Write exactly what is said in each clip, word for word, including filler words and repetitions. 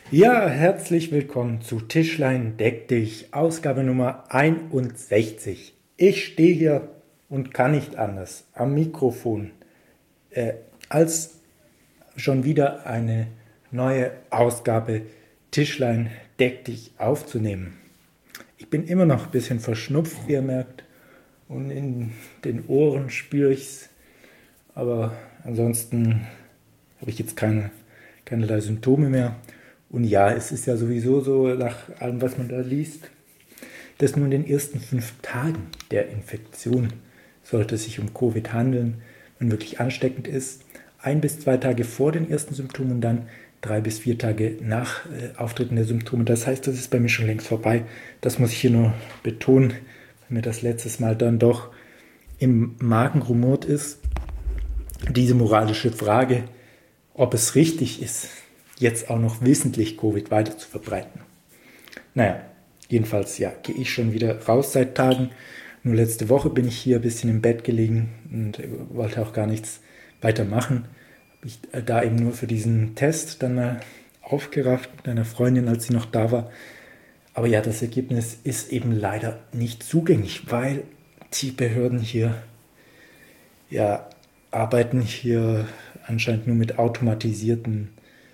Ja, herzlich willkommen zu Tischlein deck dich, Ausgabe Nummer einundsechzig. Ich stehe hier und kann nicht anders am Mikrofon, äh, als schon wieder eine neue Ausgabe Tischlein deck dich aufzunehmen. Ich bin immer noch ein bisschen verschnupft, wie ihr merkt, und in den Ohren spüre ich es, aber ansonsten habe ich jetzt keine, keinerlei Symptome mehr. Und ja, es ist ja sowieso so, nach allem, was man da liest, dass nur in den ersten fünf Tagen der Infektion sollte es sich um Covid handeln, wenn wirklich ansteckend ist. Ein bis zwei Tage vor den ersten Symptomen und dann drei bis vier Tage nach äh, Auftreten der Symptome. Das heißt, das ist bei mir schon längst vorbei. Das muss ich hier nur betonen, weil mir das letztes Mal dann doch im Magen rumort ist. Diese moralische Frage, ob es richtig ist, jetzt auch noch wissentlich Covid weiter zu verbreiten. Naja, jedenfalls ja, gehe ich schon wieder raus seit Tagen. Nur letzte Woche bin ich hier ein bisschen im Bett gelegen und wollte auch gar nichts weiter machen. Habe ich da eben nur für diesen Test dann mal aufgerafft mit einer Freundin, als sie noch da war. Aber ja, das Ergebnis ist eben leider nicht zugänglich, weil die Behörden hier ja arbeiten hier anscheinend nur mit automatisierten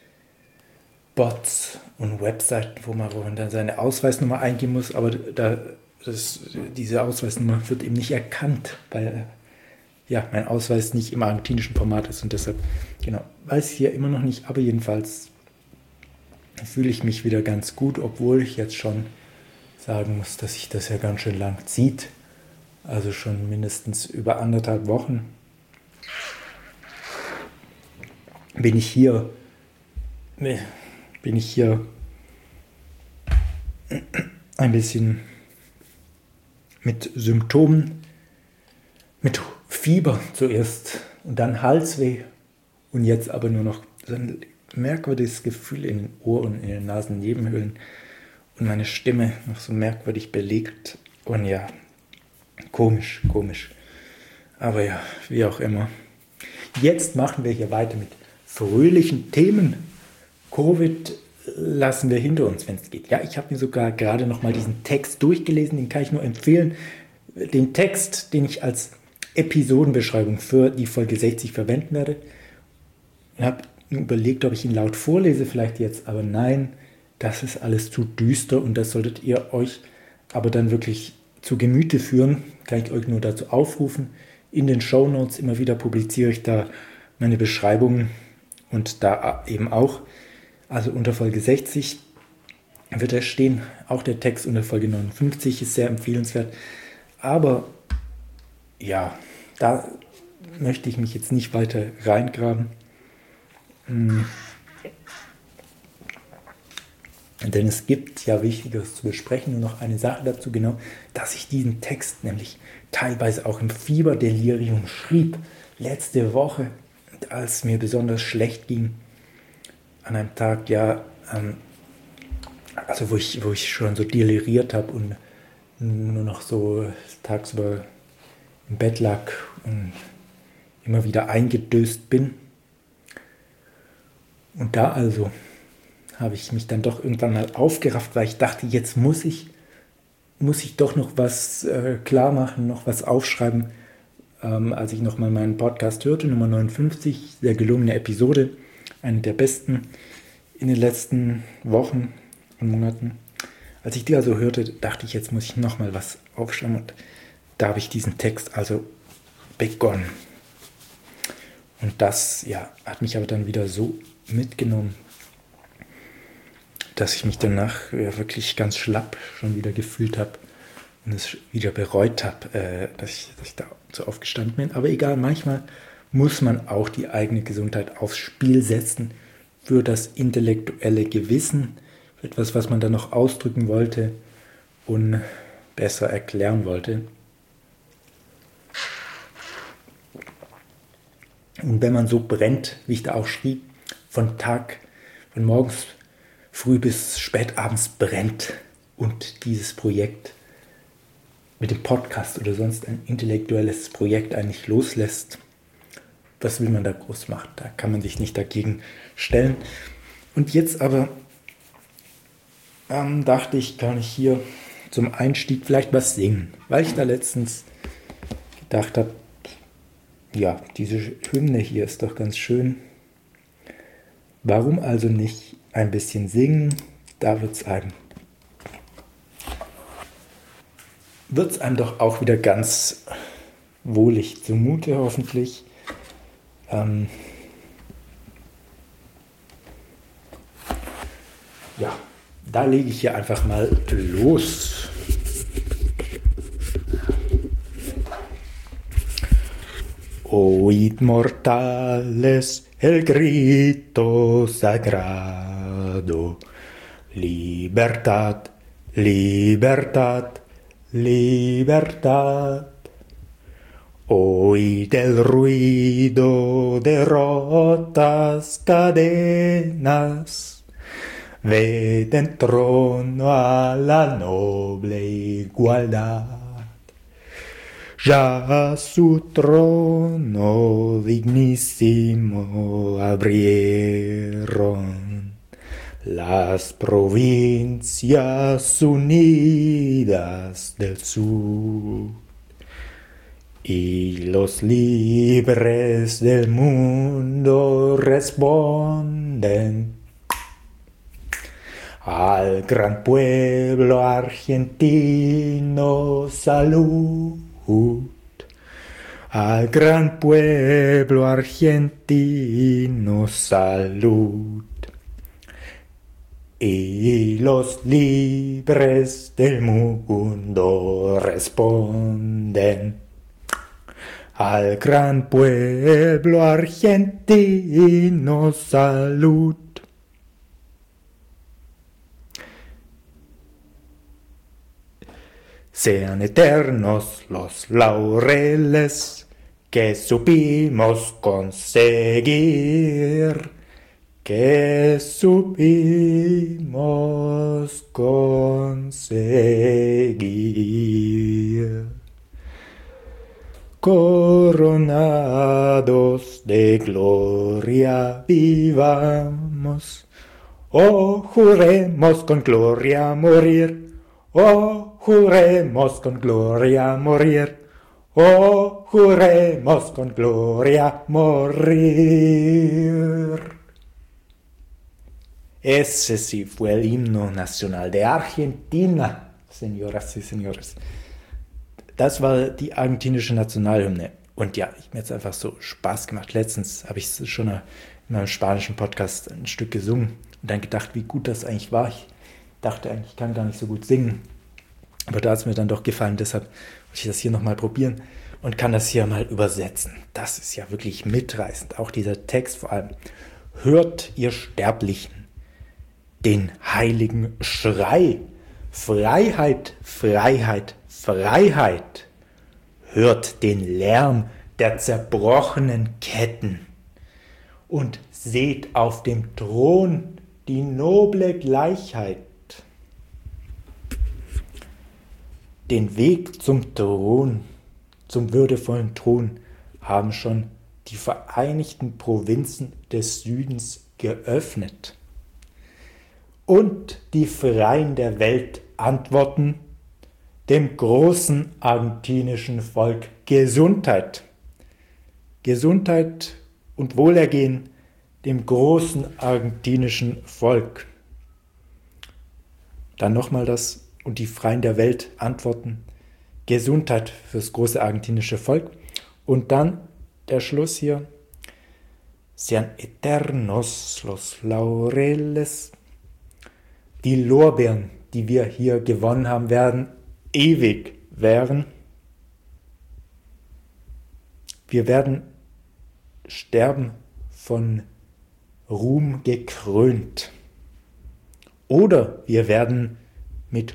Bots und Webseiten, wo man, wo man dann seine Ausweisnummer eingeben muss, aber da, das, diese Ausweisnummer wird eben nicht erkannt, weil ja, mein Ausweis nicht im argentinischen Format ist und deshalb, genau, weiß ich hier immer noch nicht, aber jedenfalls fühle ich mich wieder ganz gut, obwohl ich jetzt schon sagen muss, dass sich das ja ganz schön lang zieht, also schon mindestens über anderthalb Wochen bin ich hier, bin ich hier ein bisschen mit Symptomen, mit Fieber zuerst und dann Halsweh und jetzt aber nur noch so ein merkwürdiges Gefühl in den Ohren, in den Nasennebenhöhlen und meine Stimme noch so merkwürdig belegt und ja, komisch, komisch. Aber ja, wie auch immer. Jetzt machen wir hier weiter mit fröhlichen Themen. Covid lassen wir hinter uns, wenn es geht. Ja, ich habe mir sogar gerade noch mal diesen Text durchgelesen, den kann ich nur empfehlen. Den Text, den ich als Episodenbeschreibung für die Folge sechzig verwenden werde. Ich habe überlegt, ob ich ihn laut vorlese, vielleicht jetzt, aber nein, das ist alles zu düster und das solltet ihr euch aber dann wirklich zu Gemüte führen. Kann ich euch nur dazu aufrufen. In den Shownotes immer wieder publiziere ich da meine Beschreibungen und da eben auch, also unter Folge sechzig wird da stehen, auch der Text unter Folge neunundfünfzig ist sehr empfehlenswert, aber ja, da möchte ich mich jetzt nicht weiter reingraben, hm. Denn es gibt ja Wichtigeres zu besprechen. Nur noch eine Sache dazu, genau, dass ich diesen Text nämlich teilweise auch im Fieberdelirium schrieb. Letzte Woche, als mir besonders schlecht ging, an einem Tag, ja, ähm, also wo ich, wo ich schon so deliriert habe und nur noch so tagsüber im Bett lag und immer wieder eingedöst bin. Und da also habe ich mich dann doch irgendwann mal aufgerafft, weil ich dachte, jetzt muss ich, muss ich doch noch was äh, klar machen, noch was aufschreiben. Ähm, als ich nochmal meinen Podcast hörte, Nummer neunundfünfzig, sehr gelungene Episode, eine der besten in den letzten Wochen und Monaten. Als ich die also hörte, dachte ich, jetzt muss ich nochmal was aufschreiben und da habe ich diesen Text also begonnen. Und das, ja, hat mich aber dann wieder so mitgenommen, dass ich mich danach ja, wirklich ganz schlapp schon wieder gefühlt habe und es wieder bereut habe, äh, dass, ich, dass ich da so aufgestanden bin. Aber egal, manchmal muss man auch die eigene Gesundheit aufs Spiel setzen für das intellektuelle Gewissen, für etwas, was man dann noch ausdrücken wollte und besser erklären wollte. Und wenn man so brennt, wie ich da auch schrieb, von Tag, von morgens früh bis spät abends brennt und dieses Projekt mit dem Podcast oder sonst ein intellektuelles Projekt eigentlich loslässt, was will man da groß machen? Da kann man sich nicht dagegen stellen. Und jetzt aber ähm, dachte ich, kann ich hier zum Einstieg vielleicht was singen, weil ich da letztens gedacht habe, ja, diese Hymne hier ist doch ganz schön. Warum also nicht ein bisschen singen? Da wird es einem, wird's einem doch auch wieder ganz wohlig zumute, hoffentlich. Ähm, ja, da lege ich hier einfach mal los. Oíd mortales el grito sagrado, libertad, libertad, libertad. Oíd el ruido de rotas cadenas, ved en trono a la noble igualdad. Ya su trono dignísimo abrieron las provincias unidas del sur, y los libres del mundo responden al gran pueblo argentino salud. Al gran pueblo argentino salud, y los libres del mundo responden al gran pueblo argentino salud. Sean eternos los laureles que supimos conseguir, que supimos conseguir. Coronados de gloria vivamos, oh juremos con gloria morir. Oh, juremos con gloria morir, oh, juremos con gloria morir. Ese sí fue el himno nacional de Argentina, señoras y señores. Das war die argentinische Nationalhymne. Und ja, ich mir jetzt einfach so Spaß gemacht. Letztens habe ich es schon in meinem spanischen Podcast ein Stück gesungen und dann gedacht, wie gut das eigentlich war. Ich dachte eigentlich, ich kann gar nicht so gut singen. Aber da hat es mir dann doch gefallen, deshalb wollte ich das hier nochmal probieren und kann das hier mal übersetzen. Das ist ja wirklich mitreißend, auch dieser Text vor allem. Hört, ihr Sterblichen, den heiligen Schrei. Freiheit, Freiheit, Freiheit. Hört den Lärm der zerbrochenen Ketten und seht auf dem Thron die noble Gleichheit. Den Weg zum Thron, zum würdevollen Thron, haben schon die Vereinigten Provinzen des Südens geöffnet. Und die Freien der Welt antworten dem großen argentinischen Volk Gesundheit. Gesundheit und Wohlergehen dem großen argentinischen Volk. Dann nochmal das, und die Freien der Welt antworten Gesundheit fürs große argentinische Volk. Und dann der Schluss hier. Sean eternos los laureles. Die Lorbeeren, die wir hier gewonnen haben, werden ewig währen. Wir werden sterben von Ruhm gekrönt. Oder wir werden mit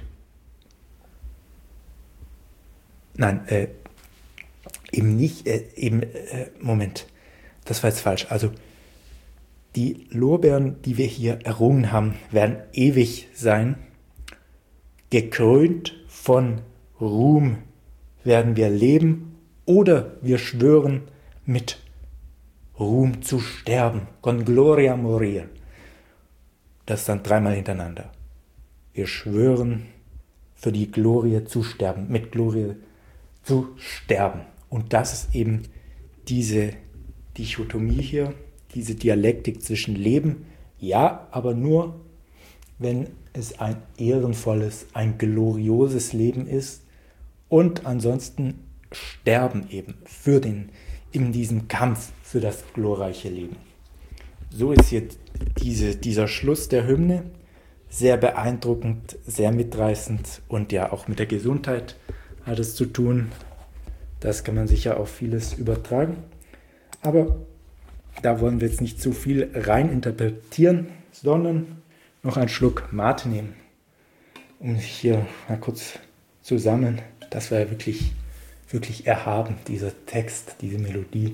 Nein, äh, eben nicht, äh, eben, äh, Moment, das war jetzt falsch. Also, die Lorbeeren, die wir hier errungen haben, werden ewig sein. Gekrönt von Ruhm werden wir leben oder wir schwören, mit Ruhm zu sterben. Con gloria morir. Das dann dreimal hintereinander. wir schwören, für die Glorie zu sterben, mit Glorie zu sterben. Und das ist eben diese Dichotomie hier, diese Dialektik zwischen Leben, ja, aber nur, wenn es ein ehrenvolles, ein glorioses Leben ist und ansonsten sterben eben für den, in diesem Kampf für das glorreiche Leben. So ist jetzt diese, dieser Schluss der Hymne sehr beeindruckend, sehr mitreißend und ja auch mit der Gesundheit hat es zu tun. Das kann man sicher auf vieles übertragen. Aber da wollen wir jetzt nicht zu viel rein interpretieren, sondern noch einen Schluck Mate nehmen, um sich hier mal kurz zu sammeln. Das war ja wirklich, wirklich erhaben, dieser Text, diese Melodie.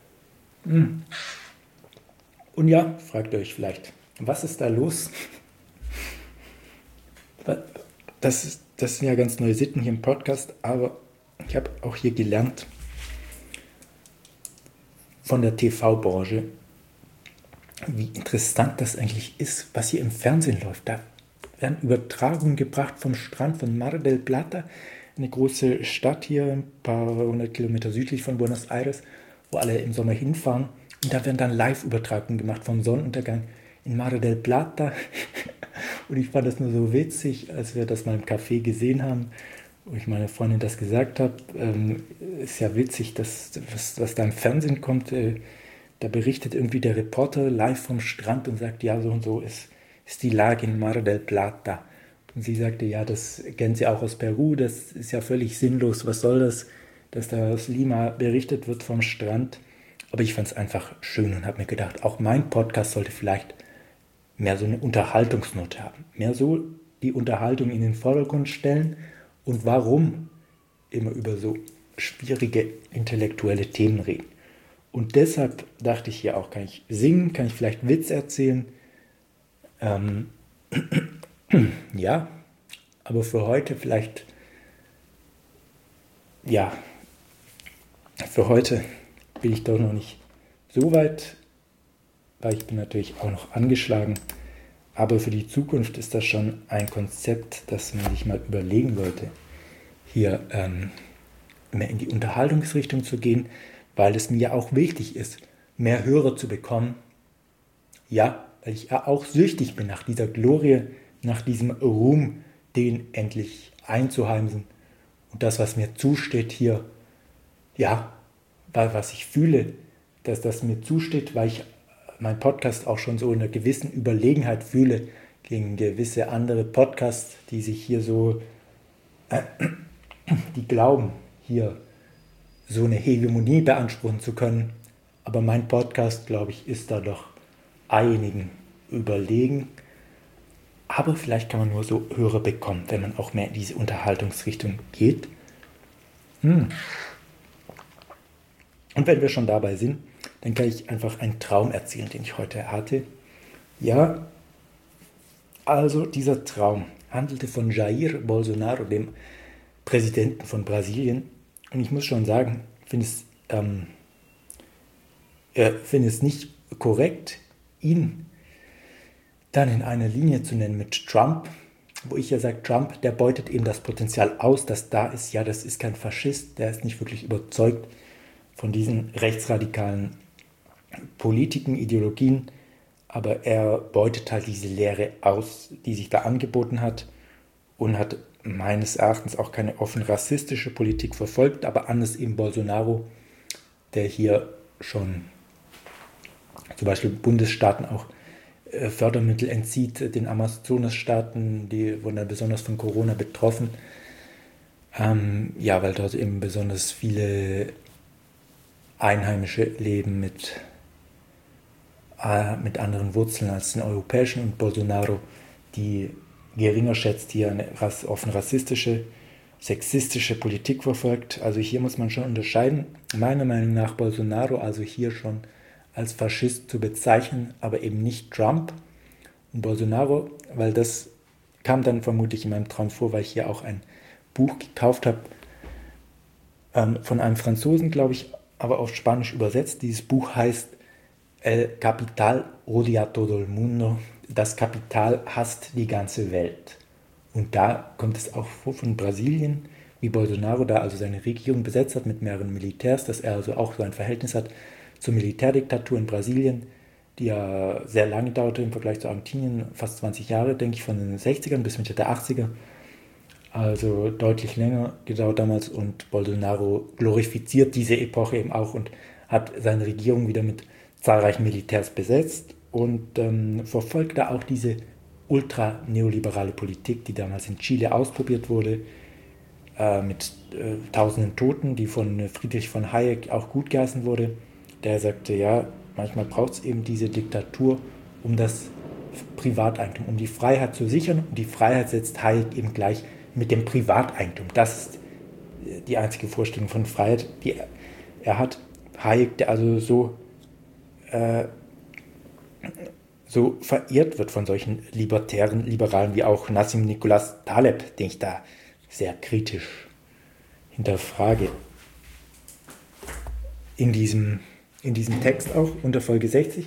Und ja, fragt ihr euch vielleicht, was ist da los? Das, ist, das sind ja ganz neue Sitten hier im Podcast, aber ich habe auch hier gelernt von der T V-Branche, wie interessant das eigentlich ist, was hier im Fernsehen läuft. Da werden Übertragungen gebracht vom Strand von Mar del Plata, eine große Stadt hier, ein paar hundert Kilometer südlich von Buenos Aires, wo alle im Sommer hinfahren. Und da werden dann Live-Übertragungen gemacht vom Sonnenuntergang in Mar del Plata. Und ich fand das nur so witzig, als wir das mal im Café gesehen haben, wo ich meiner Freundin das gesagt habe. Ähm, ist ja witzig, dass, was, was da im Fernsehen kommt. Äh, da berichtet irgendwie der Reporter live vom Strand und sagt, ja, so und so ist, ist die Lage in Mar del Plata. Und sie sagte, ja, das kennen sie auch aus Peru, das ist ja völlig sinnlos. Was soll das, dass da aus Lima berichtet wird vom Strand? Aber ich fand es einfach schön und habe mir gedacht, auch mein Podcast sollte vielleicht mehr so eine Unterhaltungsnote haben. Mehr so die Unterhaltung in den Vordergrund stellen und warum immer über so schwierige intellektuelle Themen reden. Und deshalb dachte ich hier auch, kann ich singen, kann ich vielleicht Witz erzählen. Ähm, ja, aber für heute vielleicht, ja, für heute bin ich doch noch nicht so weit, weil ich bin natürlich auch noch angeschlagen. Aber für die Zukunft ist das schon ein Konzept, das man sich mal überlegen sollte, hier ähm, mehr in die Unterhaltungsrichtung zu gehen, weil es mir auch wichtig ist, mehr Hörer zu bekommen. Ja, weil ich ja auch süchtig bin nach dieser Glorie, nach diesem Ruhm, den endlich einzuheimsen. Und das, was mir zusteht hier, ja, weil was ich fühle, dass das mir zusteht, weil ich mein Podcast auch schon so in einer gewissen Überlegenheit fühle gegen gewisse andere Podcasts, die sich hier so, äh, die glauben, hier so eine Hegemonie beanspruchen zu können. Aber mein Podcast, glaube ich, ist da doch einigen überlegen. Aber vielleicht kann man nur so Hörer bekommen, wenn man auch mehr in diese Unterhaltungsrichtung geht. Hm. Und wenn wir schon dabei sind, dann kann ich einfach einen Traum erzählen, den ich heute hatte. Ja, also dieser Traum handelte von Jair Bolsonaro, dem Präsidenten von Brasilien. Und ich muss schon sagen, ich finde es, ähm, äh, finde es nicht korrekt, ihn dann in einer Linie zu nennen mit Trump, wo ich ja sage, Trump, der beutet eben das Potenzial aus, das da ist. Ja, das ist kein Faschist, der ist nicht wirklich überzeugt von diesen rechtsradikalen Politiken, Ideologien, aber er beutet halt diese Lehre aus, die sich da angeboten hat und hat meines Erachtens auch keine offen rassistische Politik verfolgt, aber anders eben Bolsonaro, der hier schon zum Beispiel Bundesstaaten auch äh, Fördermittel entzieht, den Amazonasstaaten, die wurden dann besonders von Corona betroffen, ähm, ja, weil dort eben besonders viele Einheimische leben mit mit anderen Wurzeln als den europäischen und Bolsonaro, die geringer schätzt, hier eine offen rassistische, sexistische Politik verfolgt. Also hier muss man schon unterscheiden. Meiner Meinung nach Bolsonaro also hier schon als Faschist zu bezeichnen, aber eben nicht Trump und Bolsonaro, weil das kam dann vermutlich in meinem Traum vor, weil ich hier auch ein Buch gekauft habe, ähm, von einem Franzosen, glaube ich, aber auf Spanisch übersetzt. Dieses Buch heißt El Capital odia todo el mundo. Das Kapital hasst die ganze Welt. Und da kommt es auch vor von Brasilien, wie Bolsonaro da also seine Regierung besetzt hat mit mehreren Militärs, dass er also auch so ein Verhältnis hat zur Militärdiktatur in Brasilien, die ja sehr lange dauerte im Vergleich zu Argentinien, fast zwanzig Jahre, denke ich, von den sechzigern bis Mitte der achtziger. Also deutlich länger gedauert damals, und Bolsonaro glorifiziert diese Epoche eben auch und hat seine Regierung wieder mit zahlreichen Militärs besetzt und ähm, verfolgt da auch diese ultra-neoliberale Politik, die damals in Chile ausprobiert wurde, äh, mit äh, tausenden Toten, die von Friedrich von Hayek auch gut geheißen wurde. Der sagte, ja, manchmal braucht es eben diese Diktatur, um das Privateigentum, um die Freiheit zu sichern. Und die Freiheit setzt Hayek eben gleich mit dem Privateigentum. Das ist die einzige Vorstellung von Freiheit, die er, er hat. Hayek, der also so, äh, so verehrt wird von solchen libertären Liberalen wie auch Nassim Nicholas Taleb, den ich da sehr kritisch hinterfrage. In diesem, in diesem Text auch unter Folge sechzig.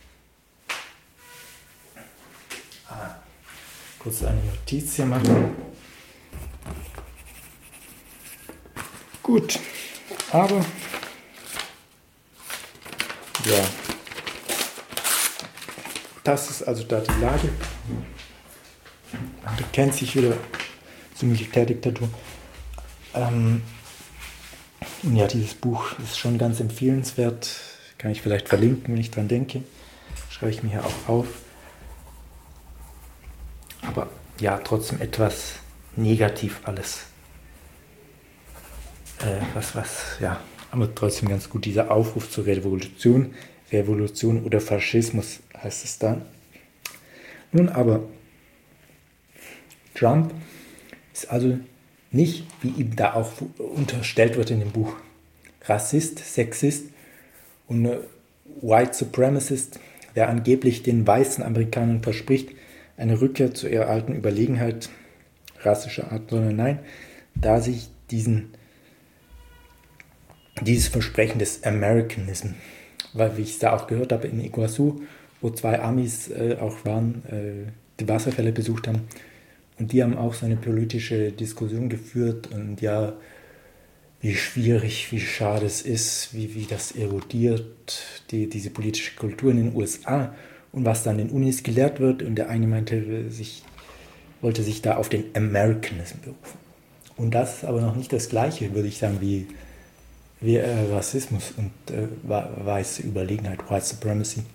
Ah, kurz eine Notiz hier machen. Gut, aber ja, das ist also da die Lage. Man bekennt sich wieder zur Militärdiktatur. Ähm, ja, dieses Buch ist schon ganz empfehlenswert. Kann ich vielleicht verlinken, wenn ich dran denke. Schreibe ich mir hier auch auf. Aber ja, trotzdem etwas negativ alles. Äh, was, was, ja, aber trotzdem ganz gut. Dieser Aufruf zur Revolution, Revolution oder Faschismus heißt es da. Nun aber, Trump ist also nicht, wie ihm da auch unterstellt wird in dem Buch, Rassist, Sexist und White Supremacist, der angeblich den weißen Amerikanern verspricht, eine Rückkehr zu ihrer alten Überlegenheit rassischer Art, sondern nein, da sich diesen, dieses Versprechen des Americanism, weil, wie ich es da auch gehört habe, in Iguazu, wo zwei Amis äh, auch waren, äh, die Wasserfälle besucht haben, und die haben auch so eine politische Diskussion geführt und ja, wie schwierig, wie schade es ist, wie, wie das erodiert, die, diese politische Kultur in den U S A und was dann in den Unis gelehrt wird. Und der eine meinte, sich, wollte sich da auf den Americanism berufen. Und das ist aber noch nicht das Gleiche, würde ich sagen, wie, wie äh, Rassismus und äh, weiße Überlegenheit, White Supremacy.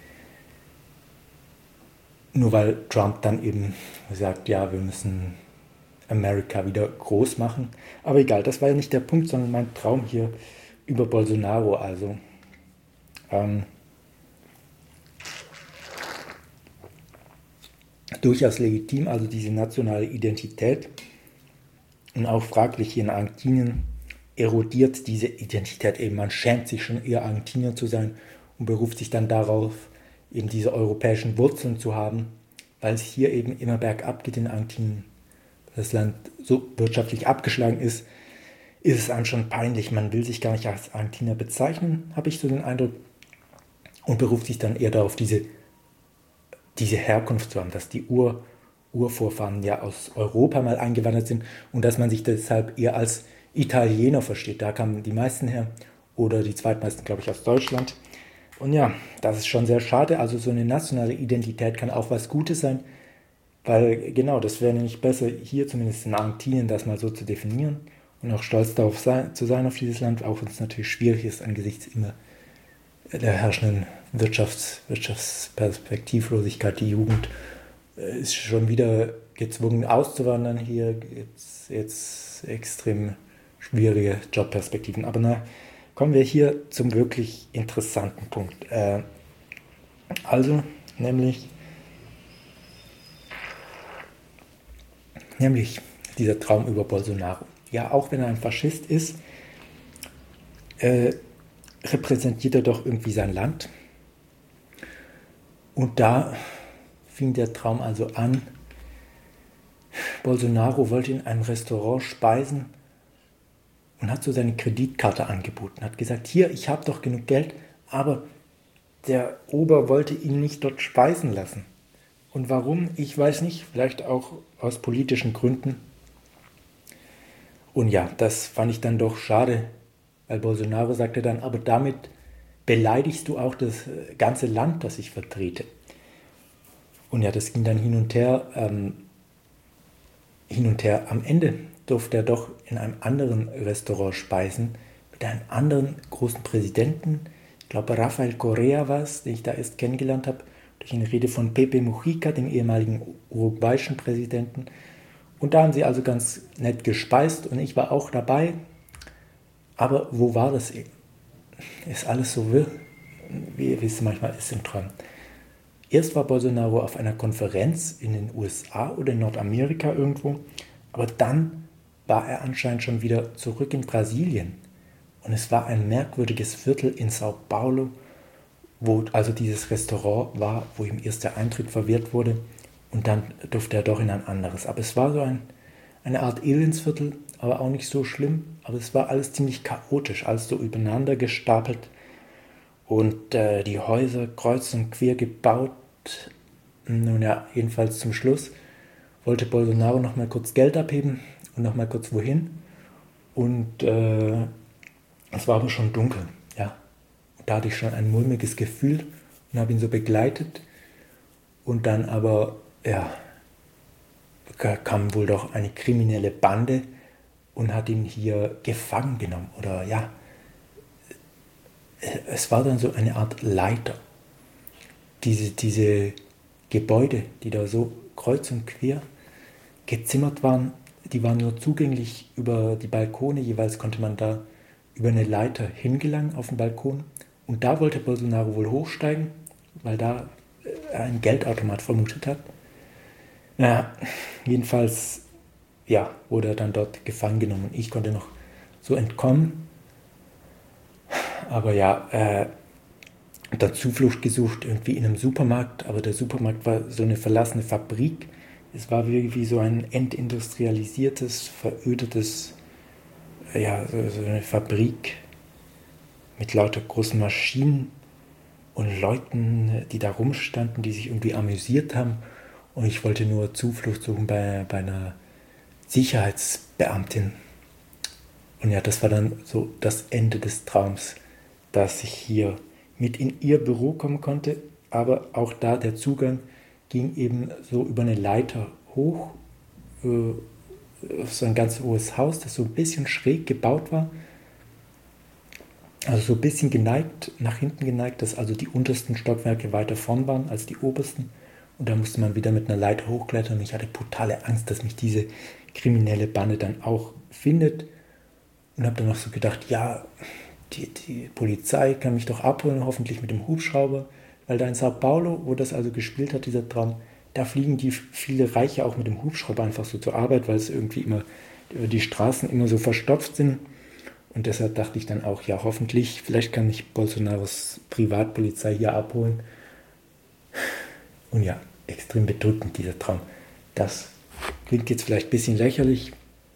Nur weil Trump dann eben sagt, ja, wir müssen Amerika wieder groß machen. Aber egal, das war ja nicht der Punkt, sondern mein Traum hier über Bolsonaro. Also ähm, durchaus legitim, also diese nationale Identität. Und auch fraglich hier in Argentinien erodiert diese Identität eben. Man schämt sich schon eher, Argentinier zu sein und beruft sich dann darauf, eben diese europäischen Wurzeln zu haben, weil es hier eben immer bergab geht in Argentinien. Das Land so wirtschaftlich abgeschlagen ist, ist es einem schon peinlich. Man will sich gar nicht als Argentinier bezeichnen, habe ich so den Eindruck, und beruft sich dann eher darauf, diese, diese Herkunft zu haben, dass die Ur, Urvorfahren ja aus Europa mal eingewandert sind und dass man sich deshalb eher als Italiener versteht. Da kamen die meisten her, oder die zweitmeisten, glaube ich, aus Deutschland. Und ja, das ist schon sehr schade. Also so eine nationale Identität kann auch was Gutes sein, weil genau, das wäre nämlich besser, hier zumindest in Argentinien das mal so zu definieren und auch stolz darauf sein, zu sein auf dieses Land, auch wenn es natürlich schwierig ist angesichts immer der herrschenden Wirtschafts-, Wirtschaftsperspektivlosigkeit. Die Jugend äh, ist schon wieder gezwungen auszuwandern hier, jetzt, jetzt extrem schwierige Jobperspektiven. Aber na, kommen wir hier zum wirklich interessanten Punkt. Äh, also, nämlich, nämlich dieser Traum über Bolsonaro. Ja, auch wenn er ein Faschist ist, äh, repräsentiert er doch irgendwie sein Land. Und da fing der Traum also an. Bolsonaro wollte in einem Restaurant speisen und hat so seine Kreditkarte angeboten, hat gesagt, hier, ich habe doch genug Geld, aber der Ober wollte ihn nicht dort speisen lassen. Und warum? Ich weiß nicht, vielleicht auch aus politischen Gründen. Und ja, das fand ich dann doch schade, weil Bolsonaro sagte dann, aber damit beleidigst du auch das ganze Land, das ich vertrete. Und ja, das ging dann hin und her. Ähm, hin und her. Am Ende durfte er doch in einem anderen Restaurant speisen, mit einem anderen großen Präsidenten. Ich glaube, Rafael Correa war es, den ich da erst kennengelernt habe, durch eine Rede von Pepe Mujica, dem ehemaligen uruguayischen Präsidenten. Und da haben sie also ganz nett gespeist und ich war auch dabei. Aber wo war das eben? Ist alles so wirr, wie es manchmal ist im Traum. Erst war Bolsonaro auf einer Konferenz in den U S A oder in Nordamerika irgendwo, aber dann war er anscheinend schon wieder zurück in Brasilien. Und es war ein merkwürdiges Viertel in Sao Paulo, wo also dieses Restaurant war, wo ihm erst der Eintritt verwehrt wurde und dann durfte er doch in ein anderes. Aber es war so ein, eine Art Elendsviertel, aber auch nicht so schlimm. Aber es war alles ziemlich chaotisch, alles so übereinander gestapelt und äh, die Häuser kreuz und quer gebaut. Nun ja, jedenfalls zum Schluss wollte Bolsonaro noch mal kurz Geld abheben und noch mal kurz wohin. Und äh, es war aber schon dunkel, ja. Und da hatte ich schon ein mulmiges Gefühl und habe ihn so begleitet. Und dann aber, ja, kam wohl doch eine kriminelle Bande und hat ihn hier gefangen genommen. Oder ja, es war dann so eine Art Leiter. Diese, diese Gebäude, die da so kreuz und quer gezimmert waren, die waren nur zugänglich über die Balkone. Jeweils konnte man da über eine Leiter hingelangen auf den Balkon. Und da wollte Bolsonaro wohl hochsteigen, weil da er einen Geldautomat vermutet hat. Naja, jedenfalls ja, wurde er dann dort gefangen genommen. Ich konnte noch so entkommen. Aber ja, äh, dann Zuflucht gesucht, irgendwie in einem Supermarkt, aber der Supermarkt war so eine verlassene Fabrik. Es war wie, wie so ein entindustrialisiertes, verödetes, ja, so, so eine Fabrik mit lauter großen Maschinen und Leuten, die da rumstanden, die sich irgendwie amüsiert haben. Und ich wollte nur Zuflucht suchen bei, bei einer Sicherheitsbeamtin. Und ja, das war dann so das Ende des Traums, dass ich hier mit in ihr Büro kommen konnte, aber auch da der Zugang ging eben so über eine Leiter hoch, äh, auf so ein ganz hohes Haus, das so ein bisschen schräg gebaut war, also so ein bisschen geneigt, nach hinten geneigt, dass also die untersten Stockwerke weiter vorn waren als die obersten und da musste man wieder mit einer Leiter hochklettern und ich hatte totale Angst, dass mich diese kriminelle Bande dann auch findet und habe dann noch so gedacht, ja, Die, die Polizei kann mich doch abholen, hoffentlich mit dem Hubschrauber, weil da in Sao Paulo, wo das also gespielt hat, dieser Traum, da fliegen die viele Reiche auch mit dem Hubschrauber einfach so zur Arbeit, weil es irgendwie immer, die Straßen immer so verstopft sind. Und deshalb dachte ich dann auch, ja, hoffentlich, vielleicht kann mich Bolsonaros Privatpolizei hier abholen. Und ja, extrem bedrückend, dieser Traum. Das klingt jetzt vielleicht ein bisschen lächerlich.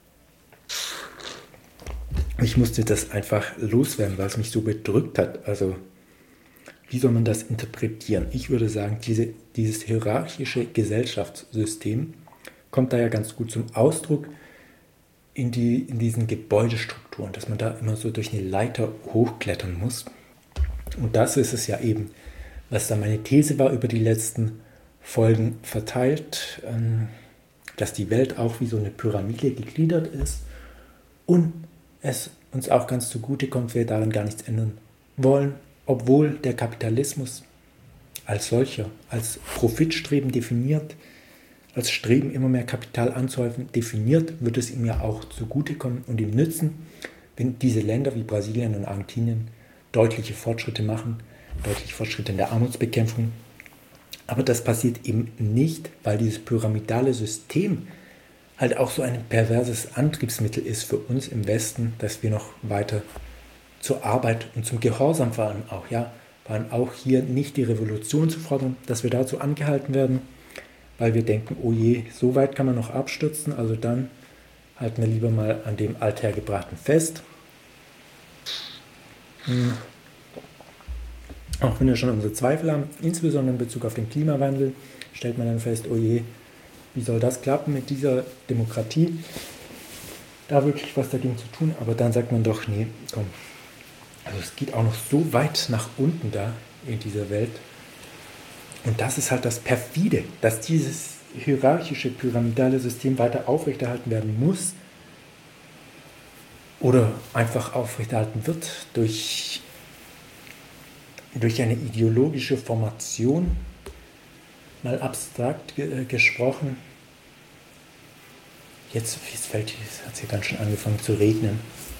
Ich musste das einfach loswerden, weil es mich so bedrückt hat. Also, wie soll man das interpretieren? Ich würde sagen, diese, dieses hierarchische Gesellschaftssystem kommt da ja ganz gut zum Ausdruck in, die, in diesen Gebäudestrukturen, dass man da immer so durch eine Leiter hochklettern muss. Und das ist es ja eben, was da meine These war über die letzten Folgen verteilt, dass die Welt auch wie so eine Pyramide gegliedert ist und es uns auch ganz zugute kommt, wir darin gar nichts ändern wollen, obwohl der Kapitalismus als solcher, als Profitstreben definiert, als Streben immer mehr Kapital anzuhäufen definiert, wird es ihm ja auch zugutekommen und ihm nützen, wenn diese Länder wie Brasilien und Argentinien deutliche Fortschritte machen, deutliche Fortschritte in der Armutsbekämpfung. Aber das passiert eben nicht, weil dieses pyramidale System halt auch so ein perverses Antriebsmittel ist für uns im Westen, dass wir noch weiter zur Arbeit und zum Gehorsam vor allem auch, ja, vor allem auch hier nicht die Revolution zu fordern, dass wir dazu angehalten werden, weil wir denken, oh je, so weit kann man noch abstürzen, also dann halten wir lieber mal an dem Althergebrachten fest. Hm. Auch wenn wir schon unsere Zweifel haben, insbesondere in Bezug auf den Klimawandel, stellt man dann fest, oh je, wie soll das klappen mit dieser Demokratie? Da wirklich was dagegen zu tun, aber dann sagt man doch, nee, komm. Also es geht auch noch so weit nach unten da in dieser Welt. Und das ist halt das Perfide, dass dieses hierarchische, pyramidale System weiter aufrechterhalten werden muss oder einfach aufrechterhalten wird durch, durch eine ideologische Formation, mal abstrakt ge- gesprochen. Jetzt, jetzt fällt es, hat es hier ganz schön angefangen zu regnen.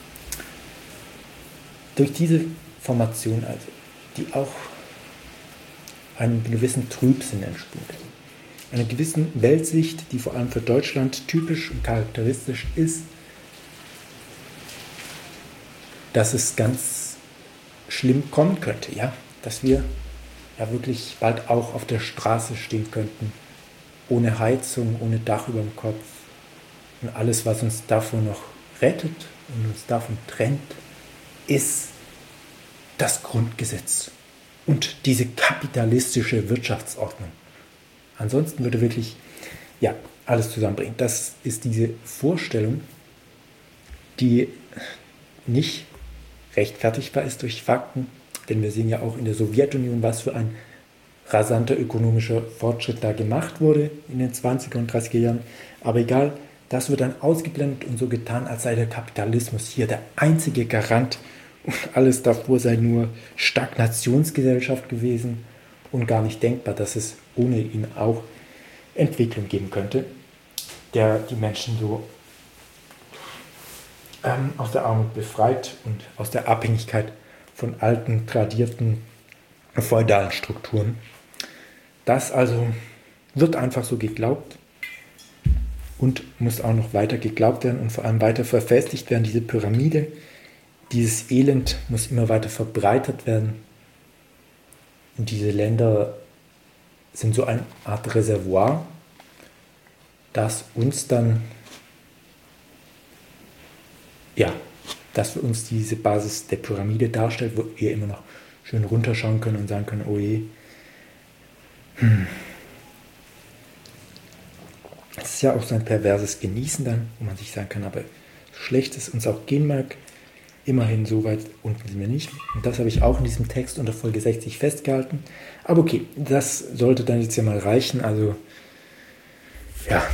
Durch diese Formation, also, die auch einem gewissen Trübsinn entsprungen, einer gewissen Weltsicht, die vor allem für Deutschland typisch und charakteristisch ist, dass es ganz schlimm kommen könnte, ja, dass wir ja wirklich bald auch auf der Straße stehen könnten, ohne Heizung, ohne Dach über dem Kopf und alles, was uns davon noch rettet und uns davon trennt, ist das Grundgesetz und diese kapitalistische Wirtschaftsordnung. Ansonsten würde wirklich ja, alles zusammenbringen. Das ist diese Vorstellung, die nicht rechtfertigbar ist durch Fakten, denn wir sehen ja auch in der Sowjetunion, was für ein rasanter ökonomischer Fortschritt da gemacht wurde in den zwanziger und dreißiger Jahren. Aber egal, das wird dann ausgeblendet und so getan, als sei der Kapitalismus hier der einzige Garant und alles davor sei nur Stagnationsgesellschaft gewesen und gar nicht denkbar, dass es ohne ihn auch Entwicklung geben könnte, der die Menschen so ähm, aus der Armut befreit und aus der Abhängigkeit von alten, tradierten, feudalen Strukturen. Das also wird einfach so geglaubt und muss auch noch weiter geglaubt werden und vor allem weiter verfestigt werden. Diese Pyramide, dieses Elend muss immer weiter verbreitert werden. Und diese Länder sind so eine Art Reservoir, das uns dann, ja, das für uns diese Basis der Pyramide darstellt, wo wir immer noch schön runterschauen können und sagen können, oh je, hm. Es ist ja auch so ein perverses Genießen dann, wo man sich sagen kann, aber so schlecht es uns auch gehen mag, immerhin so weit unten sind wir nicht. Und das habe ich auch in diesem Text unter Folge sechzig festgehalten. Aber okay, das sollte dann jetzt ja mal reichen. Also, ja.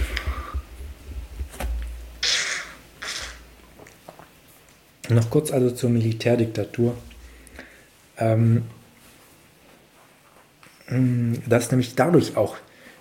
Noch kurz also zur Militärdiktatur. Ähm, dass nämlich dadurch auch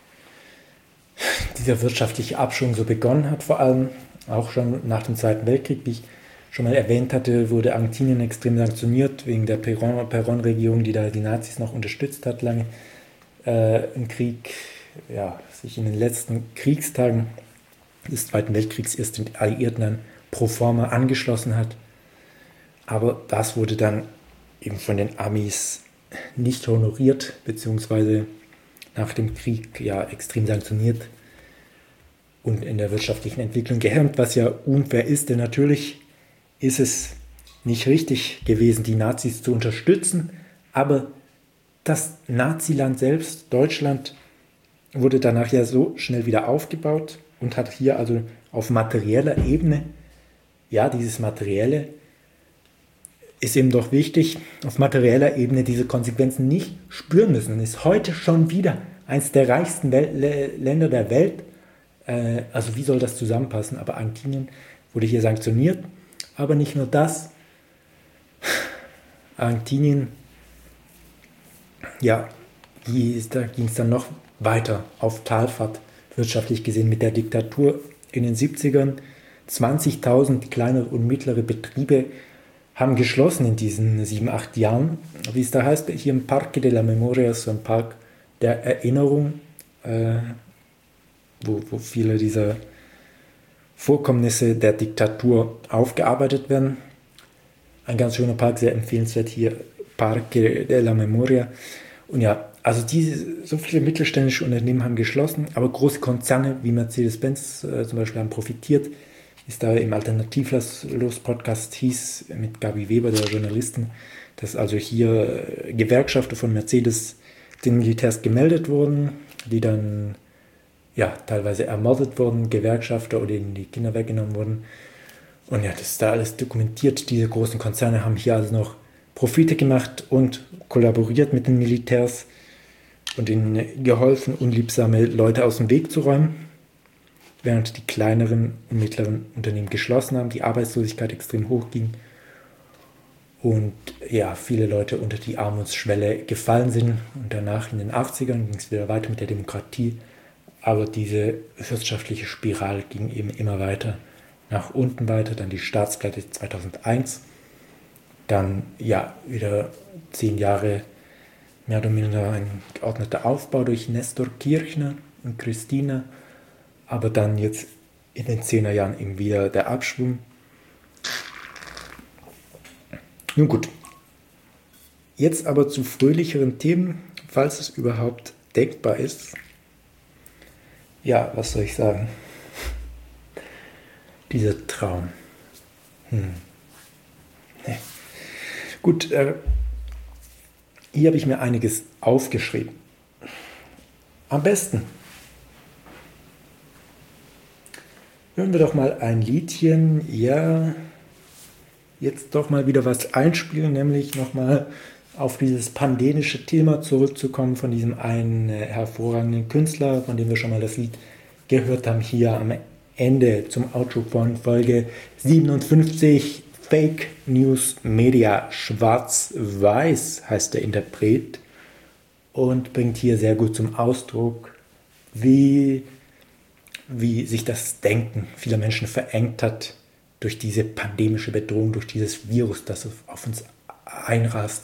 dieser wirtschaftliche Abschwung so begonnen hat, vor allem auch schon nach dem Zweiten Weltkrieg, wie ich schon mal erwähnt hatte, wurde Argentinien extrem sanktioniert wegen der Perón-Regierung, die da die Nazis noch unterstützt hat lange äh, im Krieg, ja, sich in den letzten Kriegstagen des Zweiten Weltkriegs erst den Alliierten dann pro forma angeschlossen hat. Aber das wurde dann eben von den Amis nicht honoriert, beziehungsweise nach dem Krieg ja extrem sanktioniert und in der wirtschaftlichen Entwicklung gehemmt, was ja unfair ist, denn natürlich ist es nicht richtig gewesen, die Nazis zu unterstützen, aber das Naziland selbst, Deutschland, wurde danach ja so schnell wieder aufgebaut und hat hier also auf materieller Ebene, ja, dieses Materielle ist eben doch wichtig, auf materieller Ebene diese Konsequenzen nicht spüren müssen und ist heute schon wieder eines der reichsten Wel- Länder der Welt. Äh, also wie soll das zusammenpassen? Aber Argentinien wurde hier sanktioniert. Aber nicht nur das. Argentinien, ja, die, da ging es dann noch weiter auf Talfahrt, wirtschaftlich gesehen, mit der Diktatur in den siebzigern. zwanzigtausend kleinere und mittlere Betriebe haben geschlossen in diesen sieben, acht Jahren. Wie es da heißt, hier im Parque de la Memoria, so ein Park der Erinnerung, äh, wo, wo viele dieser Vorkommnisse der Diktatur aufgearbeitet werden. Ein ganz schöner Park, sehr empfehlenswert hier, Parque de la Memoria. Und ja, also diese, so viele mittelständische Unternehmen haben geschlossen, aber große Konzerne wie Mercedes-Benz äh, zum Beispiel haben profitiert. Ist da im Alternativlos-Podcast hieß mit Gabi Weber, der Journalistin, dass also hier Gewerkschafter von Mercedes den Militärs gemeldet wurden die dann ja, teilweise ermordet wurden, Gewerkschafter oder ihnen die Kinder weggenommen wurden. Und ja, das ist da alles dokumentiert. Diese großen Konzerne haben hier also noch Profite gemacht und kollaboriert mit den Militärs und ihnen geholfen, unliebsame Leute aus dem Weg zu räumen, während die kleineren und mittleren Unternehmen geschlossen haben, die Arbeitslosigkeit extrem hoch ging und ja, viele Leute unter die Armutsschwelle gefallen sind. Und danach in den achtzigern ging es wieder weiter mit der Demokratie, aber diese wirtschaftliche Spirale ging eben immer weiter nach unten weiter, dann die Staatspleite zweitausendeins, dann ja wieder zehn Jahre mehr oder minder ein geordneter Aufbau durch Nestor Kirchner und Christina, aber dann jetzt in den zehner Jahren eben wieder der Abschwung. Nun gut, jetzt aber zu fröhlicheren Themen, falls es überhaupt denkbar ist. Ja, was soll ich sagen? Dieser Traum. Hm. Nee. Gut, äh, hier habe ich mir einiges aufgeschrieben. Am besten hören wir doch mal ein Liedchen. Ja, jetzt doch mal wieder was einspielen, nämlich nochmal auf dieses pandemische Thema zurückzukommen von diesem einen äh, hervorragenden Künstler, von dem wir schon mal das Lied gehört haben, hier am Ende zum Outro von Folge siebenundfünfzig. Fake News Media, schwarz-weiß heißt der Interpret und bringt hier sehr gut zum Ausdruck, wie, wie sich das Denken vieler Menschen verengt hat durch diese pandemische Bedrohung, durch dieses Virus, das auf uns einrast,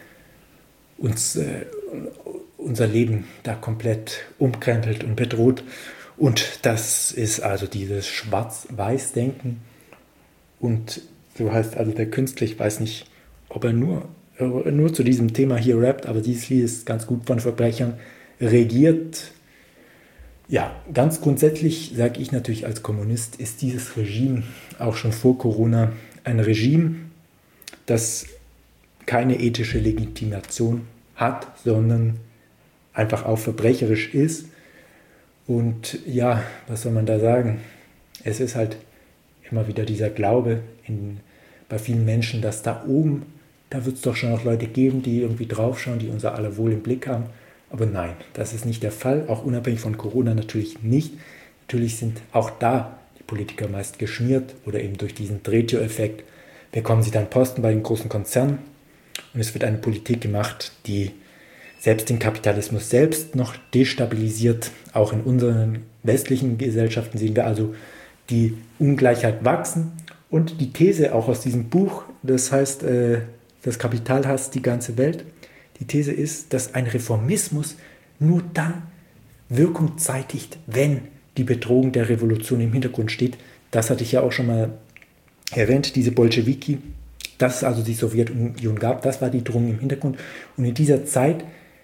uns äh, unser Leben da komplett umkrempelt und bedroht. Und das ist also dieses Schwarz-Weiß-Denken. Und so heißt also der Künstler, ich weiß nicht, ob er nur, nur zu diesem Thema hier rappt, aber dieses Lied ist ganz gut von Verbrechern regiert. Ja, ganz grundsätzlich sage ich natürlich als Kommunist, ist dieses Regime auch schon vor Corona ein Regime, das keine ethische Legitimation hat, sondern einfach auch verbrecherisch ist. Und ja, was soll man da sagen? Es ist halt immer wieder dieser Glaube in, bei vielen Menschen, dass da oben, da wird es doch schon noch Leute geben, die irgendwie draufschauen, die unser aller Wohl im Blick haben. Aber nein, das ist nicht der Fall, auch unabhängig von Corona natürlich nicht. Natürlich sind auch da die Politiker meist geschmiert oder eben durch diesen Drehtür-Effekt bekommen sie dann Posten bei den großen Konzernen und es wird eine Politik gemacht, die selbst den Kapitalismus selbst noch destabilisiert. Auch in unseren westlichen Gesellschaften sehen wir also die Ungleichheit wachsen und die These auch aus diesem Buch, das heißt, äh, das Kapital hasst die ganze Welt. Die These ist, dass ein Reformismus nur dann Wirkung zeitigt, wenn die Bedrohung der Revolution im Hintergrund steht. Das hatte ich ja auch schon mal erwähnt, diese Bolschewiki, dass es also die Sowjetunion gab, das war die Drohung im Hintergrund. Und in dieser Zeit,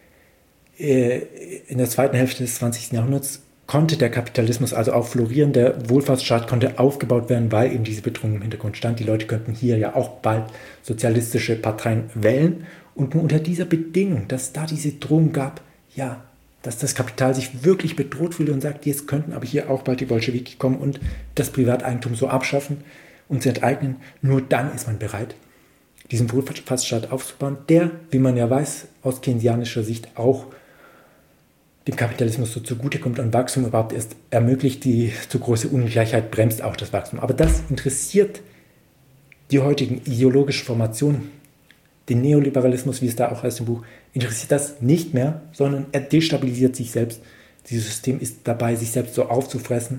äh, in der zweiten Hälfte des zwanzigsten Jahrhunderts, konnte der Kapitalismus also auch florieren, der Wohlfahrtsstaat konnte aufgebaut werden, weil eben diese Bedrohung im Hintergrund stand. Die Leute könnten hier ja auch bald sozialistische Parteien wählen. Und nur unter dieser Bedingung, dass da diese Drohung gab, ja, dass das Kapital sich wirklich bedroht fühlt und sagt, jetzt könnten aber hier auch bald die Bolschewiki kommen und das Privateigentum so abschaffen und sie enteignen, nur dann ist man bereit, diesen Wohlfahrtsstaat aufzubauen, der, wie man ja weiß, aus keynesianischer Sicht auch dem Kapitalismus so zugutekommt und Wachstum überhaupt erst ermöglicht, die zu große Ungleichheit bremst auch das Wachstum. Aber das interessiert die heutigen ideologischen Formationen, den Neoliberalismus, wie es da auch heißt im Buch, interessiert das nicht mehr, sondern er destabilisiert sich selbst. Dieses System ist dabei, sich selbst so aufzufressen.